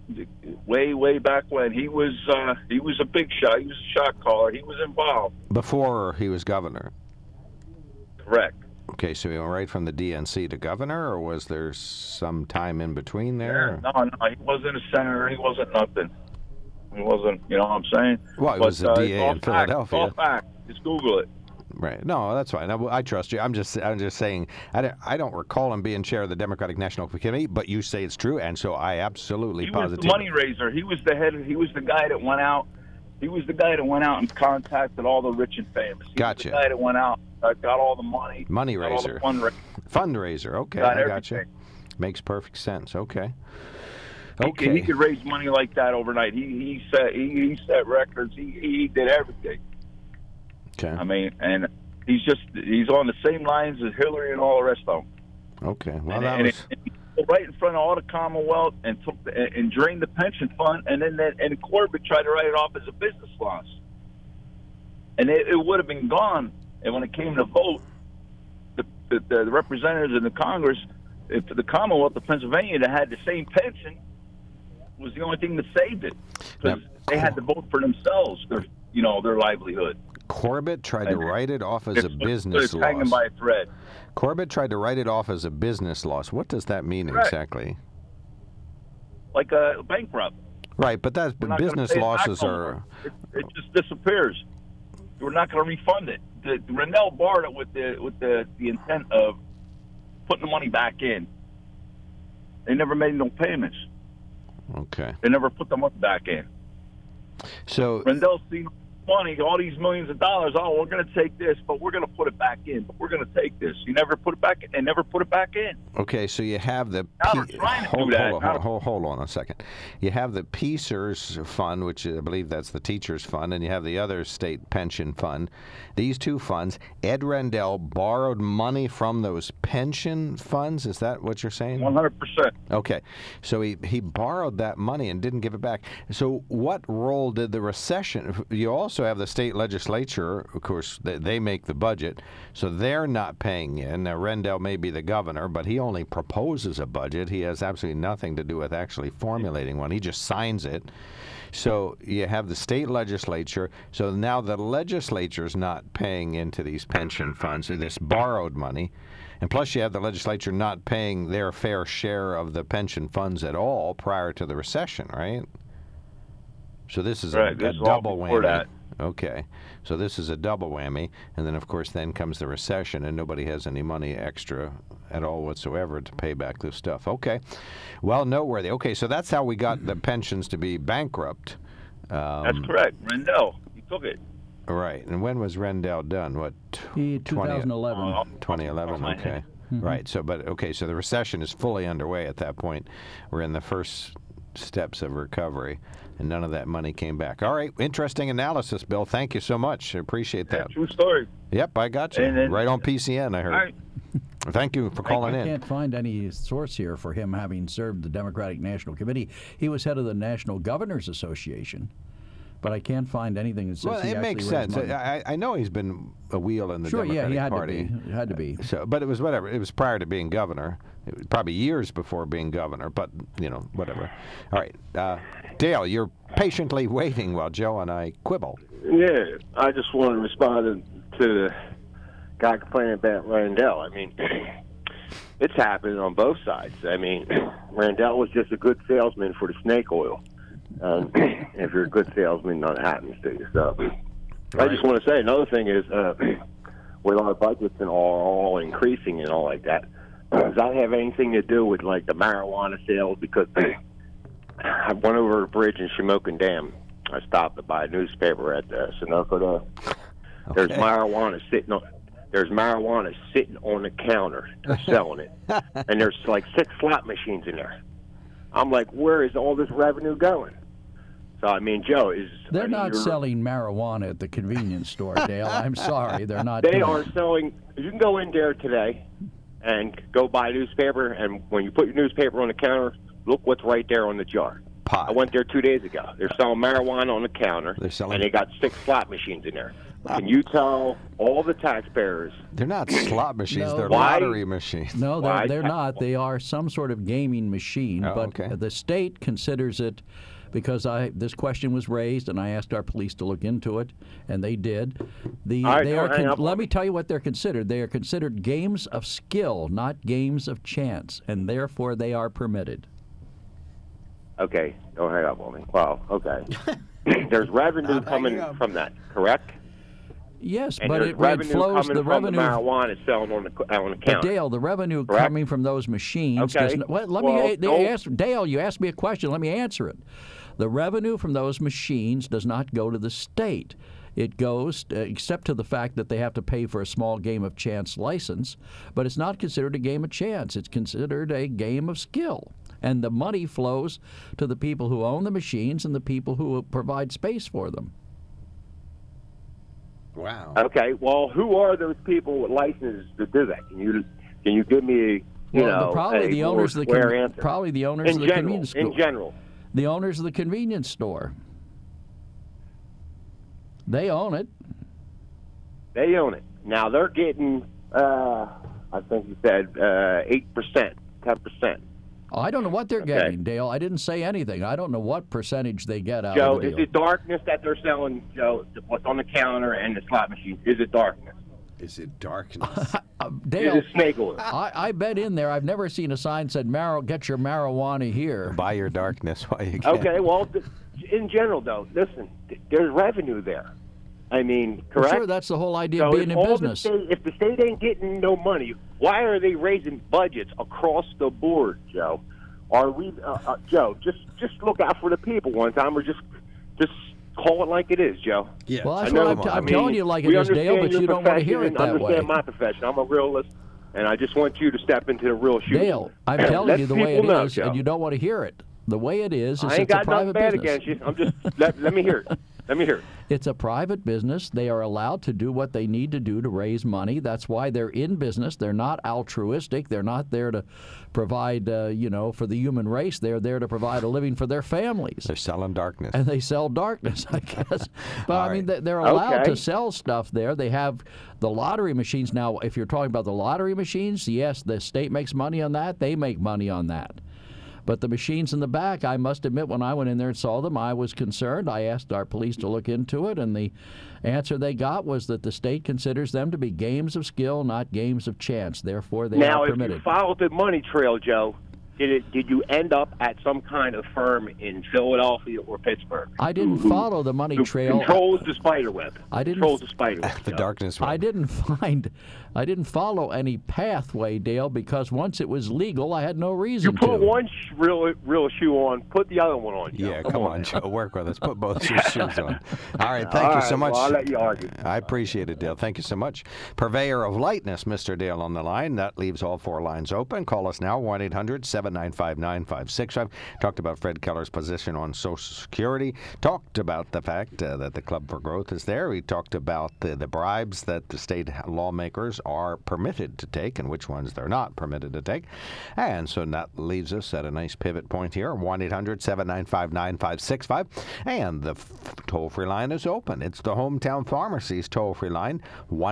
Way back when he was a big shot. He was a shot caller. He was involved before he was governor. Correct. Okay, so he went right from the DNC to governor, or was there some time in between there? Yeah, no, he wasn't a senator. He wasn't nothing. He wasn't, you know what I'm saying? Well, he was a DA in Philadelphia. It's all fact. Just Google it. Right. No, that's fine. I trust you. I'm just saying. I don't recall him being chair of the Democratic National Committee, but you say it's true, and so I absolutely positively. He was the money raiser. He was the head. He was the guy that went out. He was the guy that went out and contacted all the rich and famous. He was the guy that went out, got all the money. Money raiser. Fundraiser. Okay, I got you. Makes perfect sense. Okay. Okay. He could raise money like that overnight. He set records. He did everything. Okay. I mean, and he's on the same lines as Hillary and all the rest of them. Okay. Well, and he right in front of all the Commonwealth and drained the pension fund, and then Corbett tried to write it off as a business loss, and it would have been gone. And when it came to vote, the representatives in the Congress, if the Commonwealth of Pennsylvania that had the same pension, was the only thing that saved it, because they had to vote for themselves, their livelihood. Corbett tried to write it off as a business loss. Hanging by a thread. Corbett tried to write it off as a business loss. What does that mean exactly? Like a bankrupt. Right, but business losses are. It just disappears. We're not going to refund it. Rendell borrowed it with the intent of putting the money back in. They never made no payments. Okay. They never put the money back in. So Rendell's seen money, all these millions of dollars. Oh, we're going to take this, but we're going to put it back in. But we're going to take this. You never put it back in. They never put it back in. Okay, so you have the. Now they're trying to do that. Hold on a second. You have the PSERS fund, which I believe that's the teachers fund, and you have the other state pension fund. These two funds, Ed Rendell borrowed money from those pension funds. Is that what you're saying? 100%. Okay, so he borrowed that money and didn't give it back. So what role did the recession? You also have the state legislature, of course, they make the budget, so they're not paying in. Now, Rendell may be the governor, but he only proposes a budget. He has absolutely nothing to do with actually formulating one. He just signs it. So you have the state legislature. So now the legislature's not paying into these pension funds, this borrowed money. And plus you have the legislature not paying their fair share of the pension funds at all prior to the recession, right? So this is a double whammy. That. Okay. So this is a double whammy. And then, of course, then comes the recession, and nobody has any money extra at all whatsoever to pay back this stuff. Okay. Well, noteworthy. Okay, so that's how we got the pensions to be bankrupt. That's correct. Rendell, he took it. Right. And when was Rendell done? What? 2011. 2011. Okay. Mm-hmm. Right. So the recession is fully underway at that point. We're in the first steps of recovery, and none of that money came back. All right. Interesting analysis, Bill. Thank you so much. I appreciate that. Yeah, true story. Yep, I got you. Right on PCN, I heard. All right. Thank you for calling in. I can't find any source here for him having served the Democratic National Committee. He was head of the National Governors Association, but I can't find anything that says well, he it actually makes raised sense. money. I know he's been a wheel in the Democratic he had Party. to be. It had to be. So, but it was whatever. It was prior to being governor. It was probably years before being governor, but, whatever. All right. Dale, you're patiently waiting while Joe and I quibble. Yeah, I just want to respond to the guy complaining about Rendell. I mean, it's happening on both sides. I mean, Rendell was just a good salesman for the snake oil. If you're a good salesman, nothing happens to you. So I just want to say another thing is with our budgets and all increasing and all like that, does that have anything to do with like the marijuana sales? Because I went over a bridge in Shamokin Dam. I stopped to buy a newspaper at the Sunoco. Okay. There's marijuana sitting on the counter. They're selling it, and there's like 6 slot machines in there. I'm like, where is all this revenue going? So I mean, Joe is. They're not selling marijuana at the convenience store, Dale. I'm sorry, they're not. They are selling. You can go in there today and go buy a newspaper, and when you put your newspaper on the counter, look what's right there on the jar. Pot. I went there 2 days ago. They're selling marijuana on the counter, and they got 6 slot machines in there. Can you tell all the taxpayers? They're not slot machines. No, they're lottery machines. No, they're not. They are some sort of gaming machine. But the state considers it, because this question was raised, and I asked our police to look into it, and they did. Let me tell you what they're considered. They are considered games of skill, not games of chance, and therefore they are permitted. Okay, don't hang up on me. Wow, okay. There's revenue coming from that, correct? Yes, and but it coming flows. The from revenue. The marijuana is selling on the counter. Dale, the revenue correct? coming from those machines. Okay. Dale, you asked me a question. Let me answer it. The revenue from those machines does not go to the state. It goes, except to the fact that they have to pay for a small game of chance license, but it's not considered a game of chance. It's considered a game of skill. And the money flows to the people who own the machines and the people who provide space for them. Wow. Okay. Well, who are those people with licenses to do that? Can you give me probably the owners of the convenience store. In general, the owners of the convenience store. They own it. They own it. Now they're getting, I think you said 8%, 10%. Oh, I don't know what they're getting, Dale. I didn't say anything. I don't know what percentage they get out Joe, of the deal. Is it darkness that they're selling, Joe, what's on the counter and the slot machine? Is it darkness? Is it darkness? Dale, is it snake oil? I've been in there. I've never seen a sign that said, get your marijuana here. Buy your darkness while you can. Okay, well, in general, though, listen, there's revenue there. I mean, correct? Well, sure, that's the whole idea of being in business. If the state ain't getting no money, why are they raising budgets across the board, Joe? Are we, Joe? Just look out for the people one time, or just call it like it is, Joe. Yeah. Well, that's what I'm telling you like it is, Dale, but you don't want to hear it that way. Understand my profession. I'm a realist, and I just want you to step into the real shoes. Dale, I'm telling you the way it is, and you don't want to hear it. The way it is I ain't it's a private got nothing business. bad against you. I'm just let me hear it. Let me hear it. It's a private business. They are allowed to do what they need to do to raise money. That's why they're in business. They're not altruistic. They're not there to provide, for the human race. They're there to provide a living for their families. They're selling darkness. And they sell darkness, I guess. But, I mean, they're allowed to sell stuff there. They have the lottery machines. Now, if you're talking about the lottery machines, yes, the state makes money on that. They make money on that. But the machines in the back, I must admit, when I went in there and saw them, I was concerned. I asked our police to look into it, and the answer they got was that the state considers them to be games of skill, not games of chance. Therefore, they are permitted. Now, if you followed the money trail, Joe, did you end up at some kind of firm in Philadelphia or Pittsburgh? I didn't follow the money trail. Controls the spider web. Controls the spider web. The darkness web. I didn't follow any pathway, Dale, because once it was legal, I had no reason to. You put one real shoe on, put the other one on. Joe. Yeah, come on, Joe. Work with us. Put both your shoes on. All right, thank you so much. Well, I'll let you argue. I appreciate it, Dale. Thank you so much. Purveyor of lightness, Mr. Dale on the line. That leaves all 4 lines open. Call us now, 1-800-795-9565. Talked about Fred Keller's position on Social Security. Talked about the fact that the Club for Growth is there. We talked about the bribes that the state lawmakers are permitted to take and which ones they're not permitted to take. And so that leaves us at a nice pivot point here, 1-800-795-9565. And the toll-free line is open. It's the Hometown Pharmacy's toll-free line,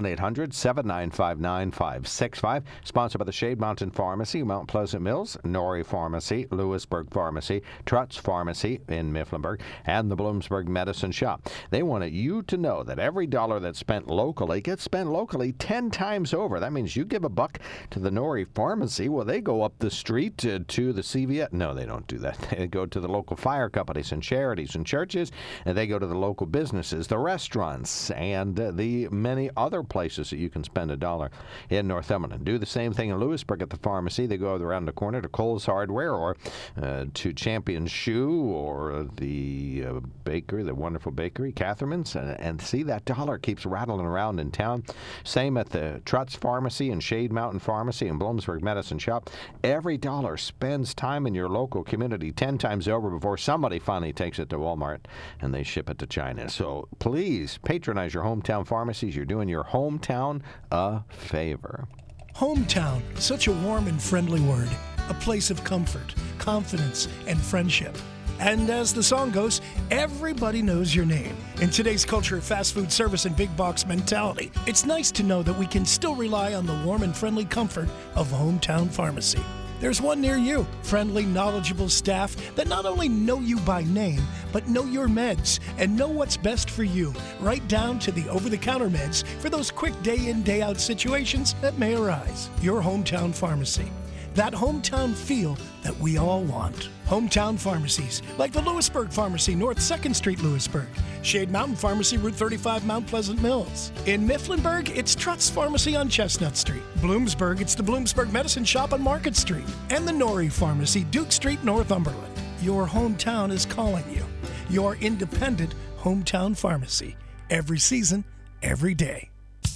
1-800-795-9565. Sponsored by the Shade Mountain Pharmacy, Mount Pleasant Mills, Norrie Pharmacy, Lewisburg Pharmacy, Trutz Pharmacy in Mifflinburg, and the Bloomsburg Medicine Shop. They wanted you to know that every dollar that's spent locally gets spent locally 10 times over. That means you give $1 to the Norrie Pharmacy. Well, they go up the street to the CVS. No, they don't do that. They go to the local fire companies and charities and churches, and they go to the local businesses, the restaurants, and the many other places that you can spend $1 in Northumberland. Do the same thing in Lewisburg at the pharmacy. They go around the corner to Kohl's Hardware or to Champion's Shoe or the bakery, the wonderful bakery, Catherman's, and see that dollar keeps rattling around in town. Same at the Trutz Pharmacy and Shade Mountain Pharmacy and Bloomsburg Medicine Shop. Every dollar spends time in your local community 10 times over before somebody finally takes it to Walmart and they ship it to China. So please patronize your hometown pharmacies. You're doing your hometown a favor. Hometown, such a warm and friendly word. A place of comfort, confidence, and friendship. And as the song goes, everybody knows your name. In today's culture of fast food service and big box mentality, it's nice to know that we can still rely on the warm and friendly comfort of Hometown Pharmacy. There's one near you. Friendly, knowledgeable staff that not only know you by name, but know your meds and know what's best for you, right down to the over-the-counter meds for those quick day-in, day-out situations that may arise. Your Hometown Pharmacy. That hometown feel that we all want. Hometown pharmacies, like the Lewisburg Pharmacy, North 2nd Street, Lewisburg. Shade Mountain Pharmacy, Route 35, Mount Pleasant Mills. In Mifflinburg, it's Trutz Pharmacy on Chestnut Street. Bloomsburg, it's the Bloomsburg Medicine Shop on Market Street. And the Norrie Pharmacy, Duke Street, Northumberland. Your hometown is calling you. Your independent hometown pharmacy. Every season, every day.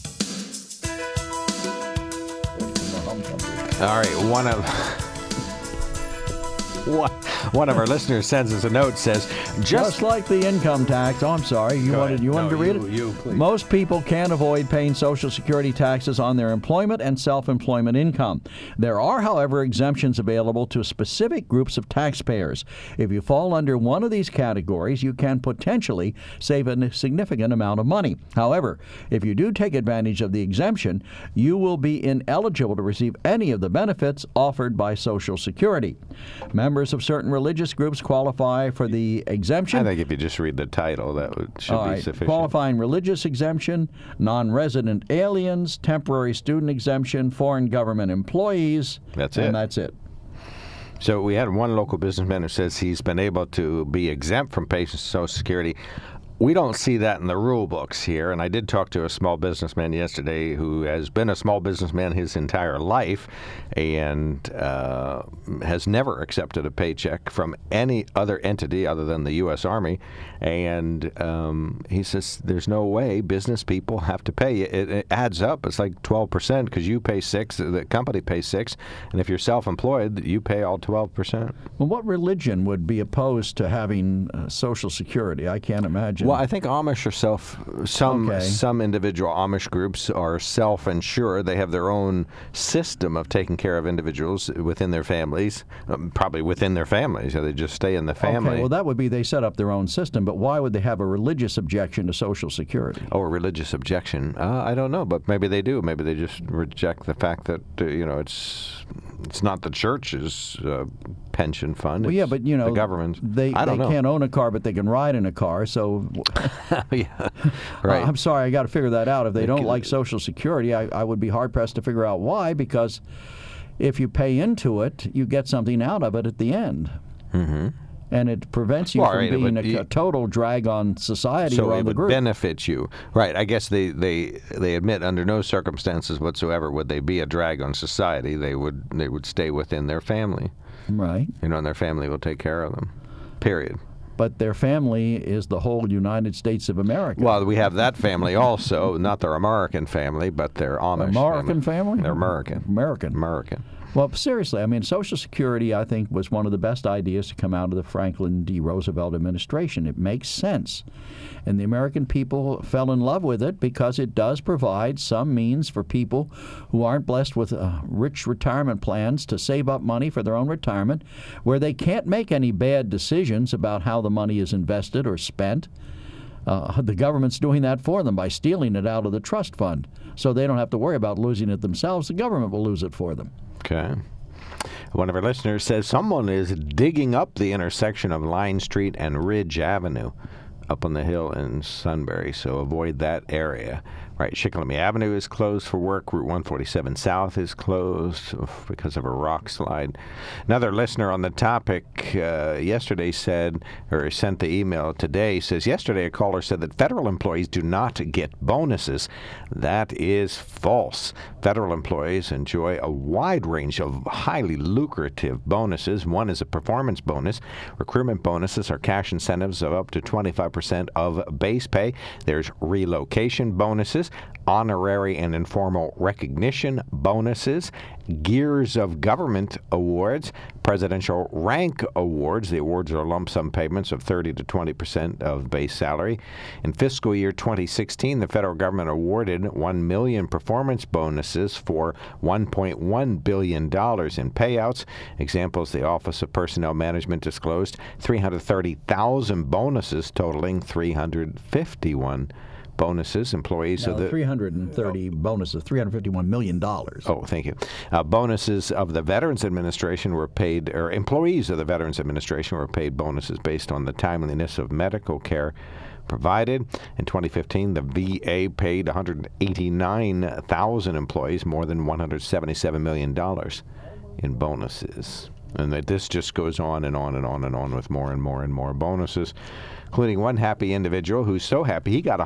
All right, one of our listeners sends us a note, says, just like the income tax. Oh, I'm sorry. You wanted to read it? You, please. Most people can't avoid paying Social Security taxes on their employment and self-employment income. There are, however, exemptions available to specific groups of taxpayers. If you fall under one of these categories, you can potentially save a significant amount of money. However, if you do take advantage of the exemption, you will be ineligible to receive any of the benefits offered by Social Security. Members of certain religious groups qualify for the exemption. I think if you just read the title, that should be sufficient. Qualifying religious exemption, non-resident aliens, temporary student exemption, foreign government employees. That's it. And that's it. So we had one local businessman who says he's been able to be exempt from paying Social Security. We don't see that in the rule books here, and I did talk to a small businessman yesterday who has been a small businessman his entire life and has never accepted a paycheck from any other entity other than the U.S. Army, and he says there's no way business people have to pay. It adds up. It's like 12% because you pay 6%, the company pays 6%, and if you're self-employed, you pay all 12%. Well, what religion would be opposed to having Social Security? I can't imagine. Well, I think Amish are some individual Amish groups are self-insured. They have their own system of taking care of individuals within their families, probably within their families. They just stay in the family. Okay, well, that would be they set up their own system, but why would they have a religious objection to Social Security? Oh, a religious objection? I don't know, but maybe they do. Maybe they just reject the fact that, it's not the church's pension fund. Well, yeah, but the government. They can't own a car, but they can ride in a car. So, yeah, right. I'm sorry, I got to figure that out. If they don't like Social Security, I would be hard pressed to figure out why. Because if you pay into it, you get something out of it at the end. Mm-hmm. And it prevents you from being a total drag on society or on the group. So it would benefit you. Right. I guess they admit under no circumstances whatsoever would they be a drag on society. They would stay within their family. Right. And their family will take care of them. Period. But their family is the whole United States of America. Well, we have that family also. Not their American family, but their Amish American family? They're American. American. Well, seriously, I mean, Social Security, I think, was one of the best ideas to come out of the Franklin D. Roosevelt administration. It makes sense. And the American people fell in love with it because it does provide some means for people who aren't blessed with rich retirement plans to save up money for their own retirement, where they can't make any bad decisions about how the money is invested or spent. The government's doing that for them by stealing it out of the trust fund. So they don't have to worry about losing it themselves. The government will lose it for them. Okay. One of our listeners says someone is digging up the intersection of Line Street and Ridge Avenue up on the hill in Sunbury, so avoid that area. Right, Shikellamy Avenue is closed for work. Route 147 South is closed because of a rock slide. Another listener on the topic yesterday said, or sent the email today, says, yesterday a caller said that federal employees do not get bonuses. That is false. Federal employees enjoy a wide range of highly lucrative bonuses. One is a performance bonus. Recruitment bonuses are cash incentives of up to 25% of base pay. There's relocation bonuses, honorary and informal recognition bonuses, Gears of Government awards, presidential rank awards. The awards are lump sum payments of 30 to 20% of base salary. In fiscal year 2016, the federal government awarded 1 million performance bonuses for $1.1 billion in payouts. Examples, the Office of Personnel Management disclosed 330,000 bonuses totaling 351 bonuses. Employees of the 330 bonuses, $351 million. Oh, thank you. Bonuses of the Veterans Administration were paid, or employees of the Veterans Administration were paid bonuses based on the timeliness of medical care provided. In 2015, the VA paid 189,000 employees more than $177 million in bonuses. And this just goes on and on and on and on with more and more and more bonuses, including one happy individual who's so happy he got a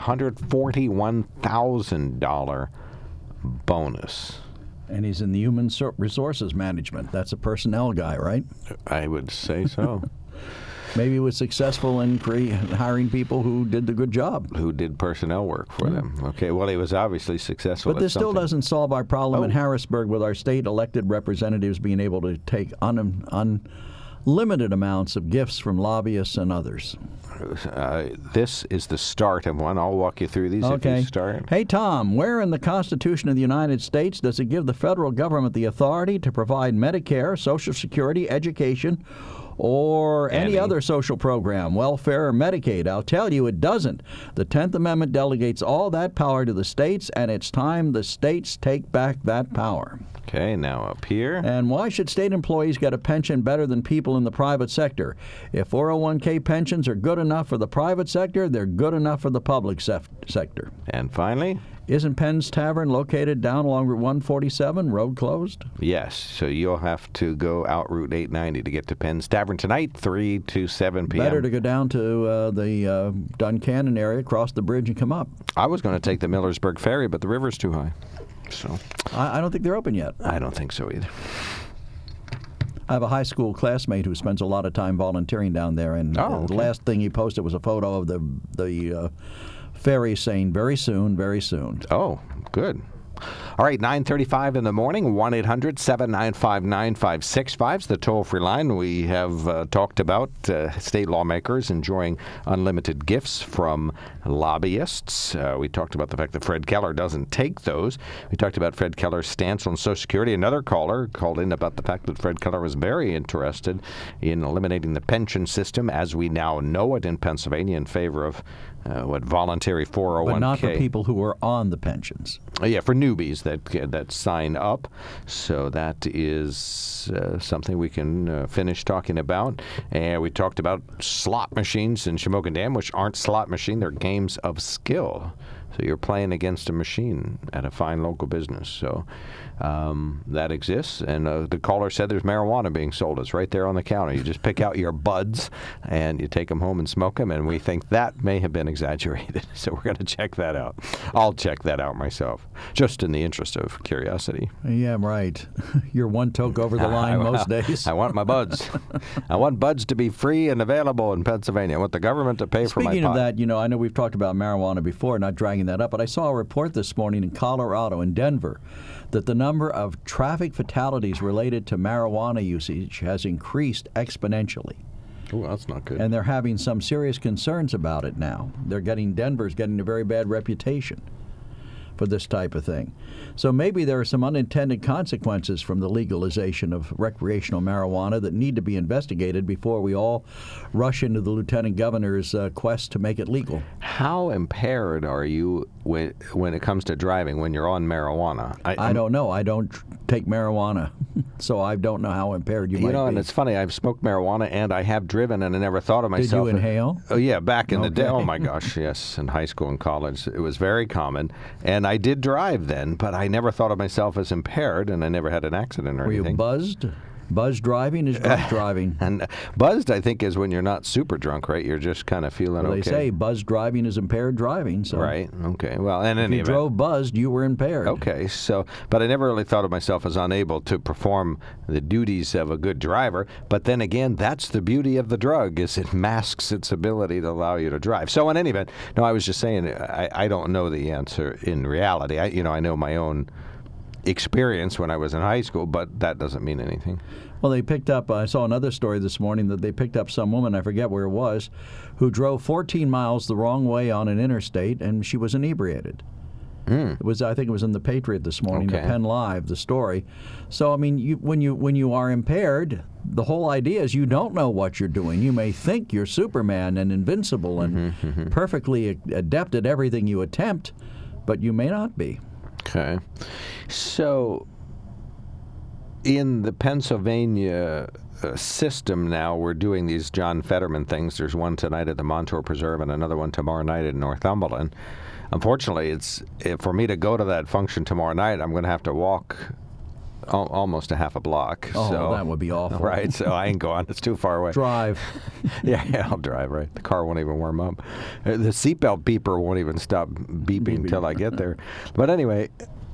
$141,000 bonus. And he's in the human resources management. That's a personnel guy, right? I would say so. Maybe he was successful in hiring people who did the good job. Who did personnel work for them. Okay, well, he was obviously successful But this still doesn't solve our problem in Harrisburg with our state elected representatives being able to take unlimited amounts of gifts from lobbyists and others. This is the start of one. I'll walk you through these if you start. Hey, Tom, where in the Constitution of the United States does it give the federal government the authority to provide Medicare, Social Security, education, or any other social program, welfare, or Medicaid? I'll tell you, it doesn't. The 10th Amendment delegates all that power to the states, and it's time the states take back that power. Okay, now up here. And why should state employees get a pension better than people in the private sector? If 401k pensions are good enough for the private sector, they're good enough for the public sector. And finally? Isn't Penn's Tavern located down along Route 147, road closed? Yes, so you'll have to go out Route 890 to get to Penn's Tavern tonight, 3 to 7 p.m. Better to go down to the Duncannon area, cross the bridge, and come up. I was going to take the Millersburg Ferry, but the river's too high. So I don't think they're open yet. I don't think so either. I have a high school classmate who spends a lot of time volunteering down there, and the last thing he posted was a photo of the ferry saying, very soon, very soon. Oh, good. All right, 9:35 in the morning, 1-800-795-9565 is the toll-free line. We have talked about state lawmakers enjoying unlimited gifts from lobbyists. We talked about the fact that Fred Keller doesn't take those. We talked about Fred Keller's stance on Social Security. Another caller called in about the fact that Fred Keller was very interested in eliminating the pension system as we now know it in Pennsylvania in favor of voluntary 401k. But not for people who are on the pensions. Yeah, for new newbies that sign up. So that is something we can finish talking about. And we talked about slot machines in Shamokin Dam, which aren't slot machines, they're games of skill. So you're playing against a machine at a fine local business. So that exists. And the caller said there's marijuana being sold. It's right there on the counter. You just pick out your buds and you take them home and smoke them. And we think that may have been exaggerated. So we're going to check that out. I'll check that out myself, just in the interest of curiosity. Yeah, right. You're one toke over the line most days. I want my buds. I want buds to be free and available in Pennsylvania. I want the government to pay for my pot. Speaking of that, I know we've talked about marijuana before, not dragging that up, but I saw a report this morning in Colorado, in Denver, that the number of traffic fatalities related to marijuana usage has increased exponentially. Oh, that's not good. And they're having some serious concerns about it now. Denver's getting a very bad reputation for this type of thing. So maybe there are some unintended consequences from the legalization of recreational marijuana that need to be investigated before we all rush into the lieutenant governor's quest to make it legal. How impaired are you when it comes to driving when you're on marijuana? I don't know. I don't take marijuana, so I don't know how impaired you might be. And it's funny, I've smoked marijuana and I have driven, and I never thought of myself. Did you inhale? Oh, yeah, back in the day. Oh, my gosh, yes, in high school and college. It was very common, and I did drive then, but I never thought of myself as impaired, and I never had an accident or anything. Were you buzzed? Buzzed driving is drunk driving. And buzzed, I think, is when you're not super drunk, right? You're just kind of feeling okay. They say buzzed driving is impaired driving. So right. Okay. Well, and if you drove buzzed, you were impaired. Okay. So, but I never really thought of myself as unable to perform the duties of a good driver. But then again, that's the beauty of the drug, is it masks its ability to allow you to drive. So in any event, no, I was just saying, I don't know the answer in reality. I know my own experience when I was in high school, but that doesn't mean anything. Well, they picked up, I saw another story this morning that they picked up some woman, I forget where it was, who drove 14 miles the wrong way on an interstate, and she was inebriated. It was, I think it was in the Patriot this morning, the Penn Live, the story. So, I mean, when you are impaired, the whole idea is you don't know what you're doing. You may think you're Superman and invincible and perfectly adept at everything you attempt, but you may not be. Okay. So, in the Pennsylvania system now, we're doing these John Fetterman things. There's one tonight at the Montour Preserve and another one tomorrow night in Northumberland. Unfortunately, for me to go to that function tomorrow night, I'm going to have to walk almost a half a block. Oh, so, that would be awful. Right, so I ain't going. It's too far away. Drive. Yeah, I'll drive, right. The car won't even warm up. The seatbelt beeper won't even stop beeping until I get there. But anyway,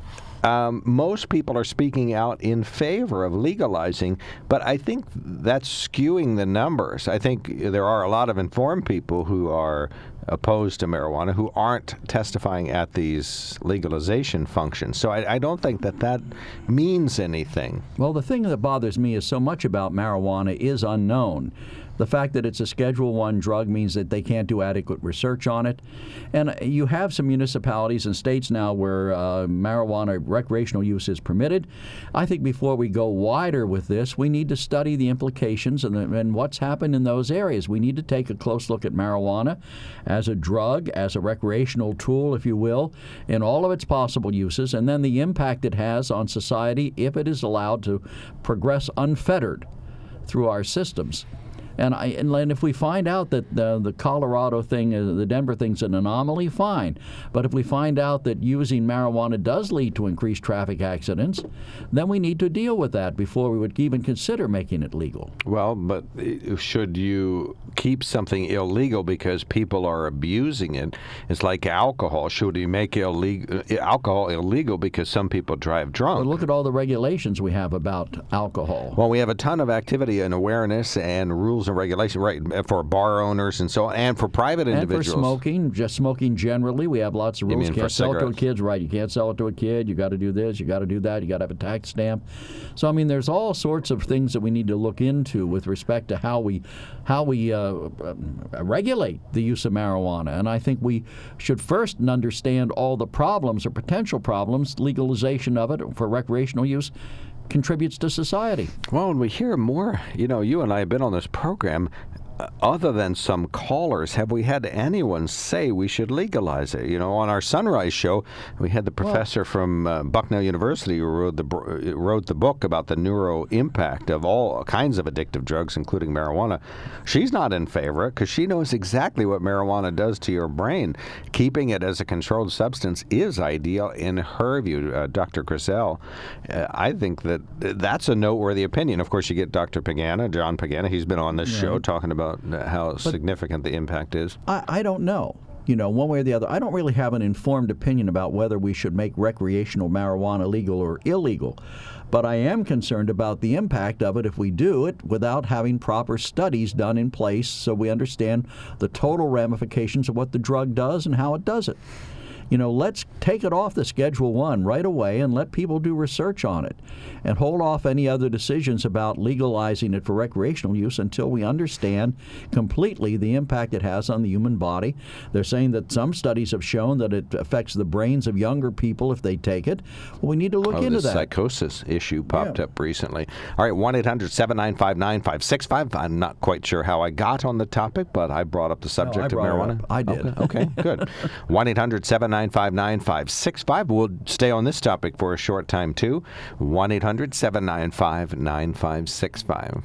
most people are speaking out in favor of legalizing, but I think that's skewing the numbers. I think there are a lot of informed people who are opposed to marijuana who aren't testifying at these legalization functions. So I don't think that means anything. Well, the thing that bothers me is so much about marijuana is unknown. The fact that it's a Schedule I drug means that they can't do adequate research on it. And you have some municipalities and states now where marijuana recreational use is permitted. I think before we go wider with this, we need to study the implications and what's happened in those areas. We need to take a close look at marijuana as a drug, as a recreational tool, if you will, in all of its possible uses, and then the impact it has on society if it is allowed to progress unfettered through our systems. And if we find out that the Colorado thing, the Denver thing's an anomaly, fine. But if we find out that using marijuana does lead to increased traffic accidents, then we need to deal with that before we would even consider making it legal. Well, but should you keep something illegal because people are abusing it? It's like alcohol. Should you make alcohol illegal because some people drive drunk? But look at all the regulations we have about alcohol. Well, we have a ton of activity and awareness and rules and regulation, right, for bar owners and so on, and for private individuals. And for smoking, just smoking generally, we have lots of rules. You can't sell it to a kid, right? You can't sell it to a kid. You got to do this. You got to do that. You got to have a tax stamp. So I mean, there's all sorts of things that we need to look into with respect to how we regulate the use of marijuana. And I think we should first understand all the problems or potential problems legalization of it for recreational use contributes to society. Well, when we hear more, you and I have been on this program, other than some callers, have we had anyone say we should legalize it? You know, on our Sunrise show, we had the professor from Bucknell University who wrote the book about the neuro impact of all kinds of addictive drugs, including marijuana. She's not in favor because she knows exactly what marijuana does to your brain. Keeping it as a controlled substance is ideal in her view. Dr. Grisell, I think that's a noteworthy opinion. Of course, you get Dr. Pagana, John Pagana. He's been on this show talking about how significant the impact is. I don't know. You know, one way or the other. I don't really have an informed opinion about whether we should make recreational marijuana legal or illegal. But I am concerned about the impact of it if we do it without having proper studies done in place so we understand the total ramifications of what the drug does and how it does it. You know, let's take it off the Schedule 1 right away and let people do research on it and hold off any other decisions about legalizing it for recreational use until we understand completely the impact it has on the human body. They're saying that some studies have shown that it affects the brains of younger people if they take it. Well, we need to look into that. The psychosis issue popped up recently. All right, 1-800-795-9565. I'm not quite sure how I got on the topic, but I brought up the subject of marijuana. I did. Okay, good. 1-800-795-9565. We'll stay on this topic for a short time, too. 1-800-795-9565.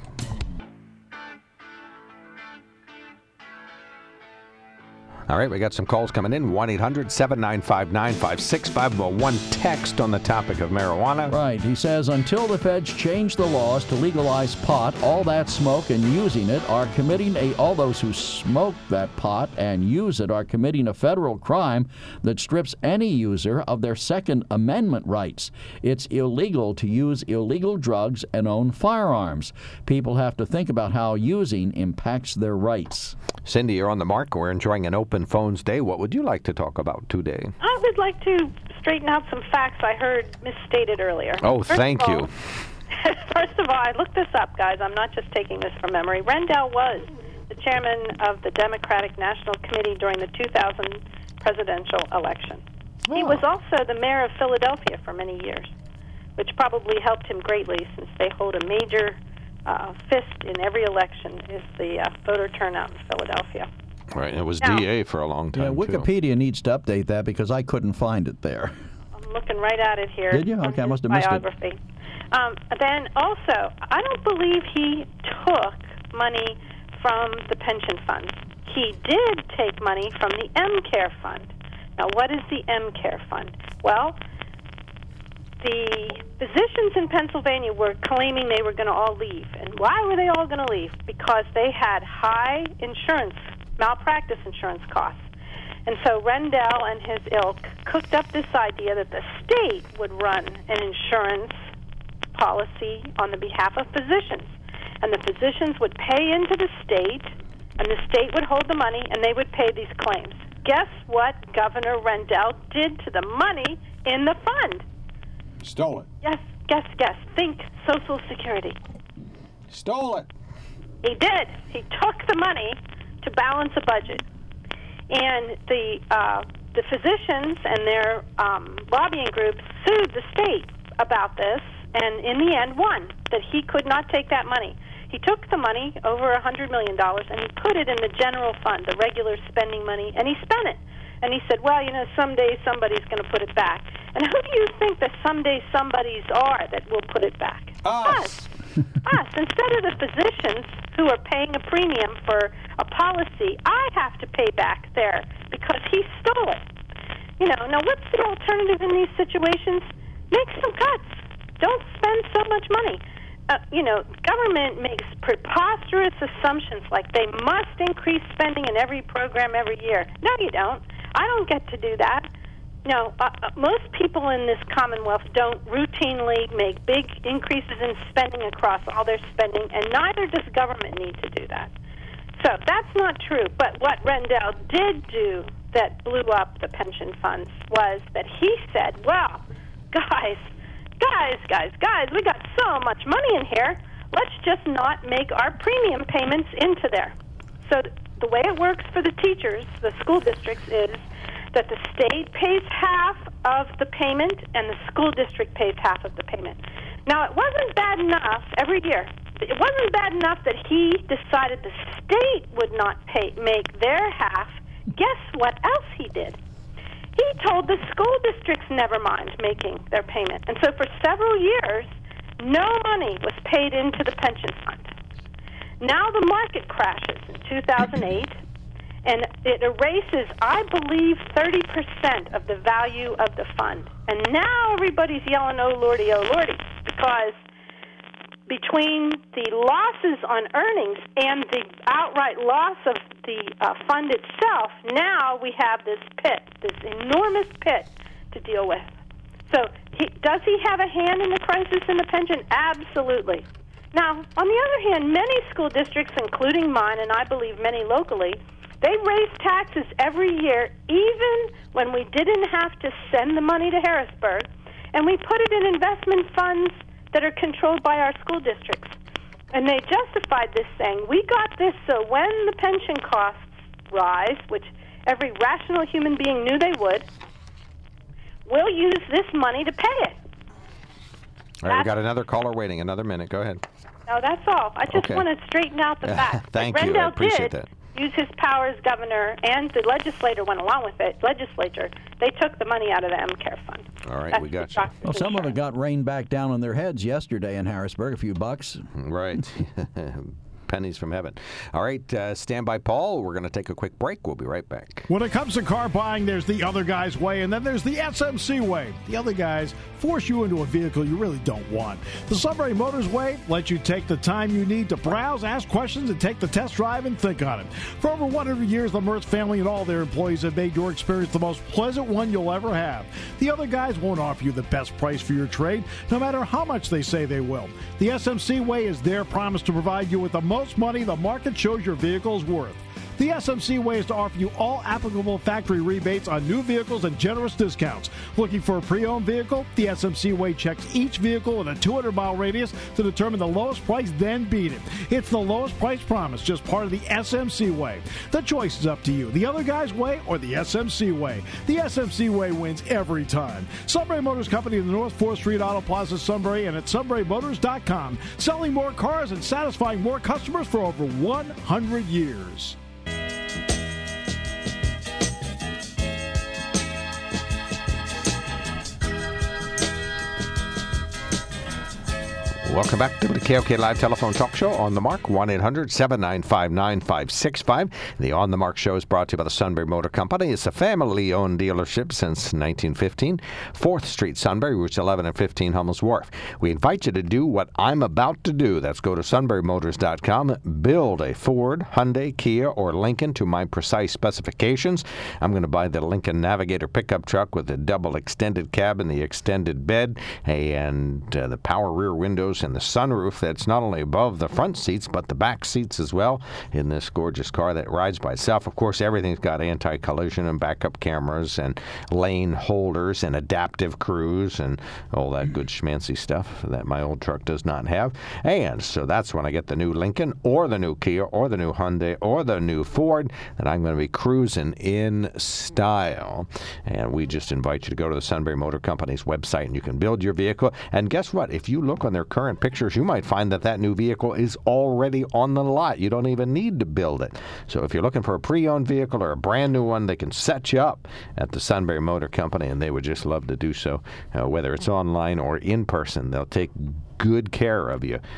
All right, we got some calls coming in. 1-800-795-9565. Well, one text on the topic of marijuana. Right. He says, until the feds change the laws to legalize pot, all that smoke and using it are committing all those who smoke that pot and use it are committing a federal crime that strips any user of their Second Amendment rights. It's illegal to use illegal drugs and own firearms. People have to think about how using impacts their rights. Cindy, you're on the mark. We're enjoying an open phones day. What would you like to talk about today? I would like to straighten out some facts I heard misstated earlier. Oh, thank you. First of all, I looked this up, guys. I'm not just taking this from memory. Rendell was the chairman of the Democratic National Committee during the 2000 presidential election. Oh. He was also the mayor of Philadelphia for many years, which probably helped him greatly since they hold a major fist in every election is the voter turnout in Philadelphia. Right, it was DA for a long time, Wikipedia needs to update that because I couldn't find it there. I'm looking right at it here. Did you? Okay, I must have missed biography. It. Then also, I don't believe he took money from the pension fund. He did take money from the M-Care fund. Now, what is the M-Care fund? Well, the physicians in Pennsylvania were claiming they were going to all leave. And why were they all going to leave? Because they had high malpractice insurance costs. And so Rendell and his ilk cooked up this idea that the state would run an insurance policy on the behalf of physicians. And the physicians would pay into the state, and the state would hold the money, and they would pay these claims. Guess what Governor Rendell did to the money in the fund? Stole it. Yes, guess. Think Social Security. Stole it. He did. He took the money to balance a budget. And the physicians and their lobbying groups sued the state about this, and in the end won, that he could not take that money. He took the money, over $100 million, and he put it in the general fund, the regular spending money, and he spent it. And he said, well, someday somebody's going to put it back. And who do you think the someday somebodies are that will put it back? Us. Instead of the physicians who are paying a premium for a policy, I have to pay back there because he stole it. Now what's the alternative in these situations? Make some cuts. Don't spend so much money. Government makes preposterous assumptions like they must increase spending in every program every year. No, you don't. I don't get to do that. No, most people in this Commonwealth don't routinely make big increases in spending across all their spending, and neither does government need to do that. So that's not true. But what Rendell did do that blew up the pension funds was that he said, well, guys, we got so much money in here, let's just not make our premium payments into there. So the way it works for the teachers, the school districts, is that the state pays half of the payment and the school district pays half of the payment. Now, it wasn't bad enough every year it wasn't bad enough that he decided the state would not make their half. Guess what else he did? He told the school districts never mind making their payment. And so for several years, no money was paid into the pension fund. Now the market crashes in 2008, and it erases, I believe, 30% of the value of the fund. And now everybody's yelling, oh, Lordy, because between the losses on earnings and the outright loss of the fund itself, now we have this pit, this enormous pit to deal with. So does he have a hand in the crisis in the pension? Absolutely. Now, on the other hand, many school districts, including mine, and I believe many locally, they raise taxes every year, even when we didn't have to send the money to Harrisburg, and we put it in investment funds that are controlled by our school districts. And they justified this saying, we got this so when the pension costs rise, which every rational human being knew they would, we'll use this money to pay it. All right, we got another caller waiting. Another minute. Go ahead. No, that's all. I just want to straighten out the facts. Thank you. Rendell I appreciate did that. Use his power as governor, and the legislator went along with it. Legislature, they took the money out of the MCARE fund. All right, we got you. Well, some of it got rained back down on their heads yesterday in Harrisburg, a few bucks. Right. Pennies from heaven. All right, stand by, Paul. We're going to take a quick break. We'll be right back. When it comes to car buying, there's the other guy's way, and then there's the SMC way. The other guys force you into a vehicle you really don't want. The Sunbury Motors way lets you take the time you need to browse, ask questions, and take the test drive and think on it. For over 100 years, the Mertz family and all their employees have made your experience the most pleasant one you'll ever have. The other guys won't offer you the best price for your trade, no matter how much they say they will. The SMC way is their promise to provide you with the most money the market shows your vehicle is worth. The SMC way is to offer you all applicable factory rebates on new vehicles and generous discounts. Looking for a pre-owned vehicle? The SMC way checks each vehicle in a 200-mile radius to determine the lowest price, then beat it. It's the lowest price promise, just part of the SMC way. The choice is up to you, the other guy's way or the SMC way. The SMC way wins every time. Sunbury Motors Company in the North 4th Street Auto Plaza, Sunbury, and at sunburymotors.com. Selling more cars and satisfying more customers for over 100 years. Welcome back to the KOK Live Telephone Talk Show. On the Mark, 1-800-795-9565. The On the Mark Show is brought to you by the Sunbury Motor Company. It's a family-owned dealership since 1915. 4th Street, Sunbury, routes 11 and 15, Hummels Wharf. We invite you to do what I'm about to do. That's go to sunburymotors.com, build a Ford, Hyundai, Kia, or Lincoln to my precise specifications. I'm going to buy the Lincoln Navigator pickup truck with the double extended cabin, the extended bed, and the power rear windows and the sunroof that's not only above the front seats but the back seats as well in this gorgeous car that rides by itself. Of course, everything's got anti-collision and backup cameras and lane holders and adaptive cruise and all that good schmancy stuff that my old truck does not have. And so that's when I get the new Lincoln or the new Kia or the new Hyundai or the new Ford that I'm going to be cruising in style. And we just invite you to go to the Sunbury Motor Company's website and you can build your vehicle. And guess what? If you look on their current pictures, you might find that that new vehicle is already on the lot. You don't even need to build it. So if you're looking for a pre-owned vehicle or a brand new one, they can set you up at the Sunbury Motor Company, and they would just love to do so, whether it's online or in person. They'll take good care of you.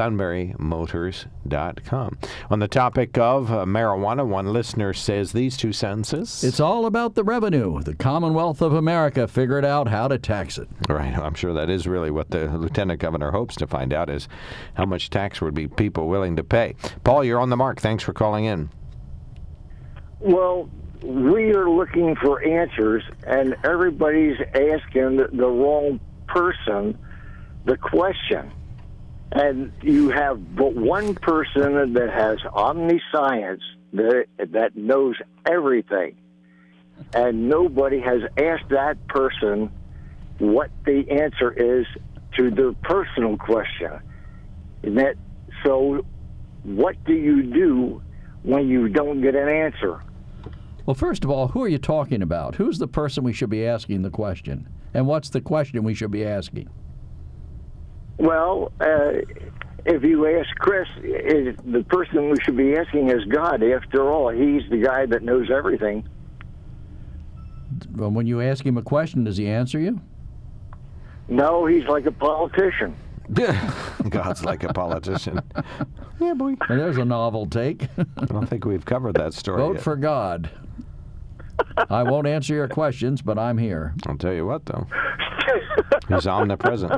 sunburymotors.com. On the topic of marijuana, one listener says these two sentences. It's all about the revenue. The Commonwealth of America figured out how to tax it. Right. I'm sure that is really what the Lieutenant Governor hopes to find out, is how much tax would be people willing to pay. Paul, you're on the mark. Thanks for calling in. Well, we are looking for answers, and everybody's asking the wrong person the question. And you have but one person that has omniscience that knows everything. And nobody has asked that person what the answer is to their personal question. So what do you do when you don't get an answer? Well, first of all, who are you talking about? Who's the person we should be asking the question? And what's the question we should be asking? Well, if you ask Chris, the person we should be asking is God. After all, he's the guy that knows everything. Well, when you ask him a question, does he answer you? No, he's like a politician. God's like a politician. Yeah, boy. And there's a novel take. I don't think we've covered that story Vote yet. for God. I won't answer your questions, but I'm here. I'll tell you what, though. He's omnipresent.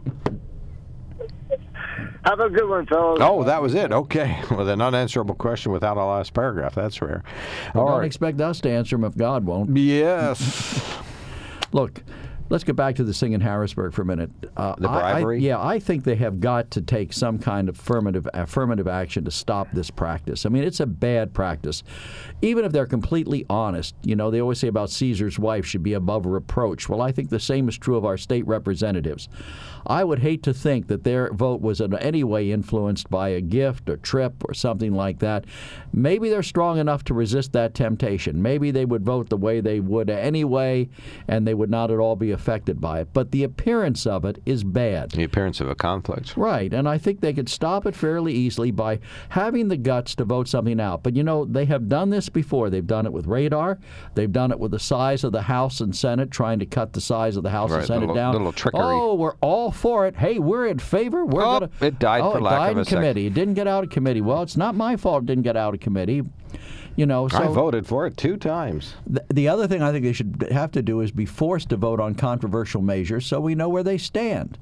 Have a good one, fellas. Oh, that was it. Okay. With an unanswerable question without a last paragraph. That's rare. Don't expect us to answer them if God won't. Yes. Look, let's get back to this thing in Harrisburg for a minute. The bribery? I think they have got to take some kind of affirmative action to stop this practice. I mean, it's a bad practice. Even if they're completely honest, they always say about Caesar's wife should be above reproach. Well, I think the same is true of our state representatives. I would hate to think that their vote was in any way influenced by a gift or trip or something like that. Maybe they're strong enough to resist that temptation. Maybe they would vote the way they would anyway, and they would not at all be affected by it. But the appearance of it is bad. The appearance of a conflict. Right, and I think they could stop it fairly easily by having the guts to vote something out. But, they have done this before. They've done it with radar. They've done it with the size of the House and Senate, trying to cut the size of the House and Senate down. Little trickery. Oh, we're all for it. Hey, we're in favor. It died for lack of a second. Committee. It didn't get out of committee. Well, it's not my fault it didn't get out of committee. So I voted for it 2 times. The other thing I think they should have to do is be forced to vote on controversial measures so we know where they stand.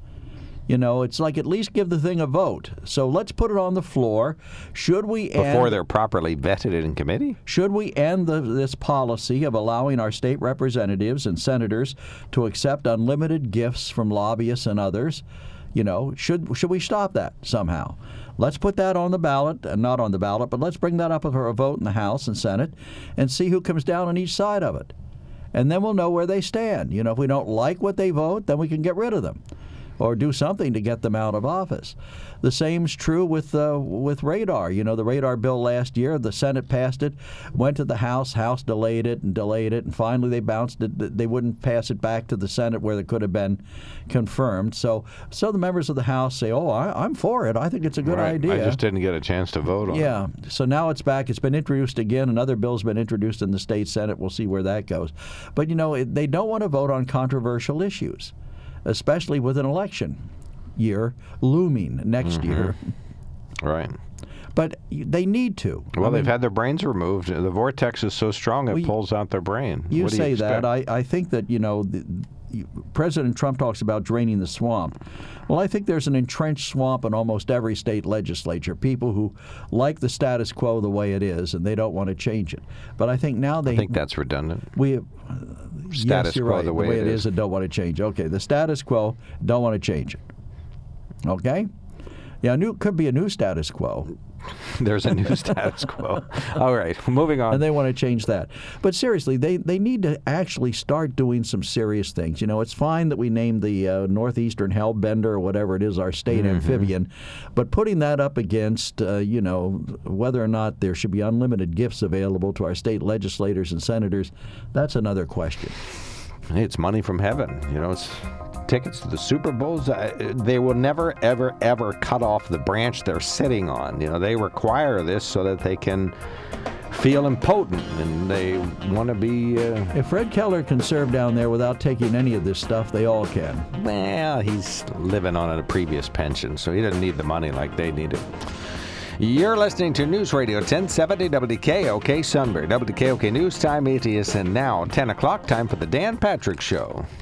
It's like at least give the thing a vote. So let's put it on the floor. Should we before they're properly vetted in committee? Should we end this policy of allowing our state representatives and senators to accept unlimited gifts from lobbyists and others? Should we stop that somehow? Let's put that on the ballot, not on the ballot, but let's bring that up for a vote in the House and Senate and see who comes down on each side of it. And then we'll know where they stand. If we don't like what they vote, then we can get rid of them or do something to get them out of office. The same's true with radar. The radar bill last year, the Senate passed it, went to the House delayed it, and finally they bounced it. They wouldn't pass it back to the Senate where it could have been confirmed. So the members of the House say, I'm for it. I think it's a good idea. I just didn't get a chance to vote on it. Yeah, so now it's back. It's been introduced again. Another bill's been introduced in the state Senate. We'll see where that goes. But, they don't want to vote on controversial issues, especially with an election year looming next year. Right. But they need to. Well, they've had their brains removed. The vortex is so strong it pulls out their brain. You say that. I think that, President Trump talks about draining the swamp. Well, I think there's an entrenched swamp in almost every state legislature, people who like the status quo the way it is, and they don't want to change it. But I think now I think that's redundant. Status quo right, the way it is and don't want to change. Okay, the status quo, don't want to change it. Okay? Yeah, could be a new status quo. There's a new status quo. All right, moving on. And they want to change that. But seriously, they need to actually start doing some serious things. It's fine that we named the Northeastern Hellbender or whatever it is our state amphibian, but putting that up against, whether or not there should be unlimited gifts available to our state legislators and senators, that's another question. Hey, it's money from heaven. It's tickets to the Super Bowls. They will never, ever, ever cut off the branch they're sitting on. They require this so that they can feel impotent, and they want to be... If Fred Keller can serve down there without taking any of this stuff, they all can. Well, he's living on a previous pension, so he doesn't need the money like they need it. You're listening to News Radio 1070 WKOK Sunbury. WKOK News Time, it is now 10 o'clock, time for the Dan Patrick Show.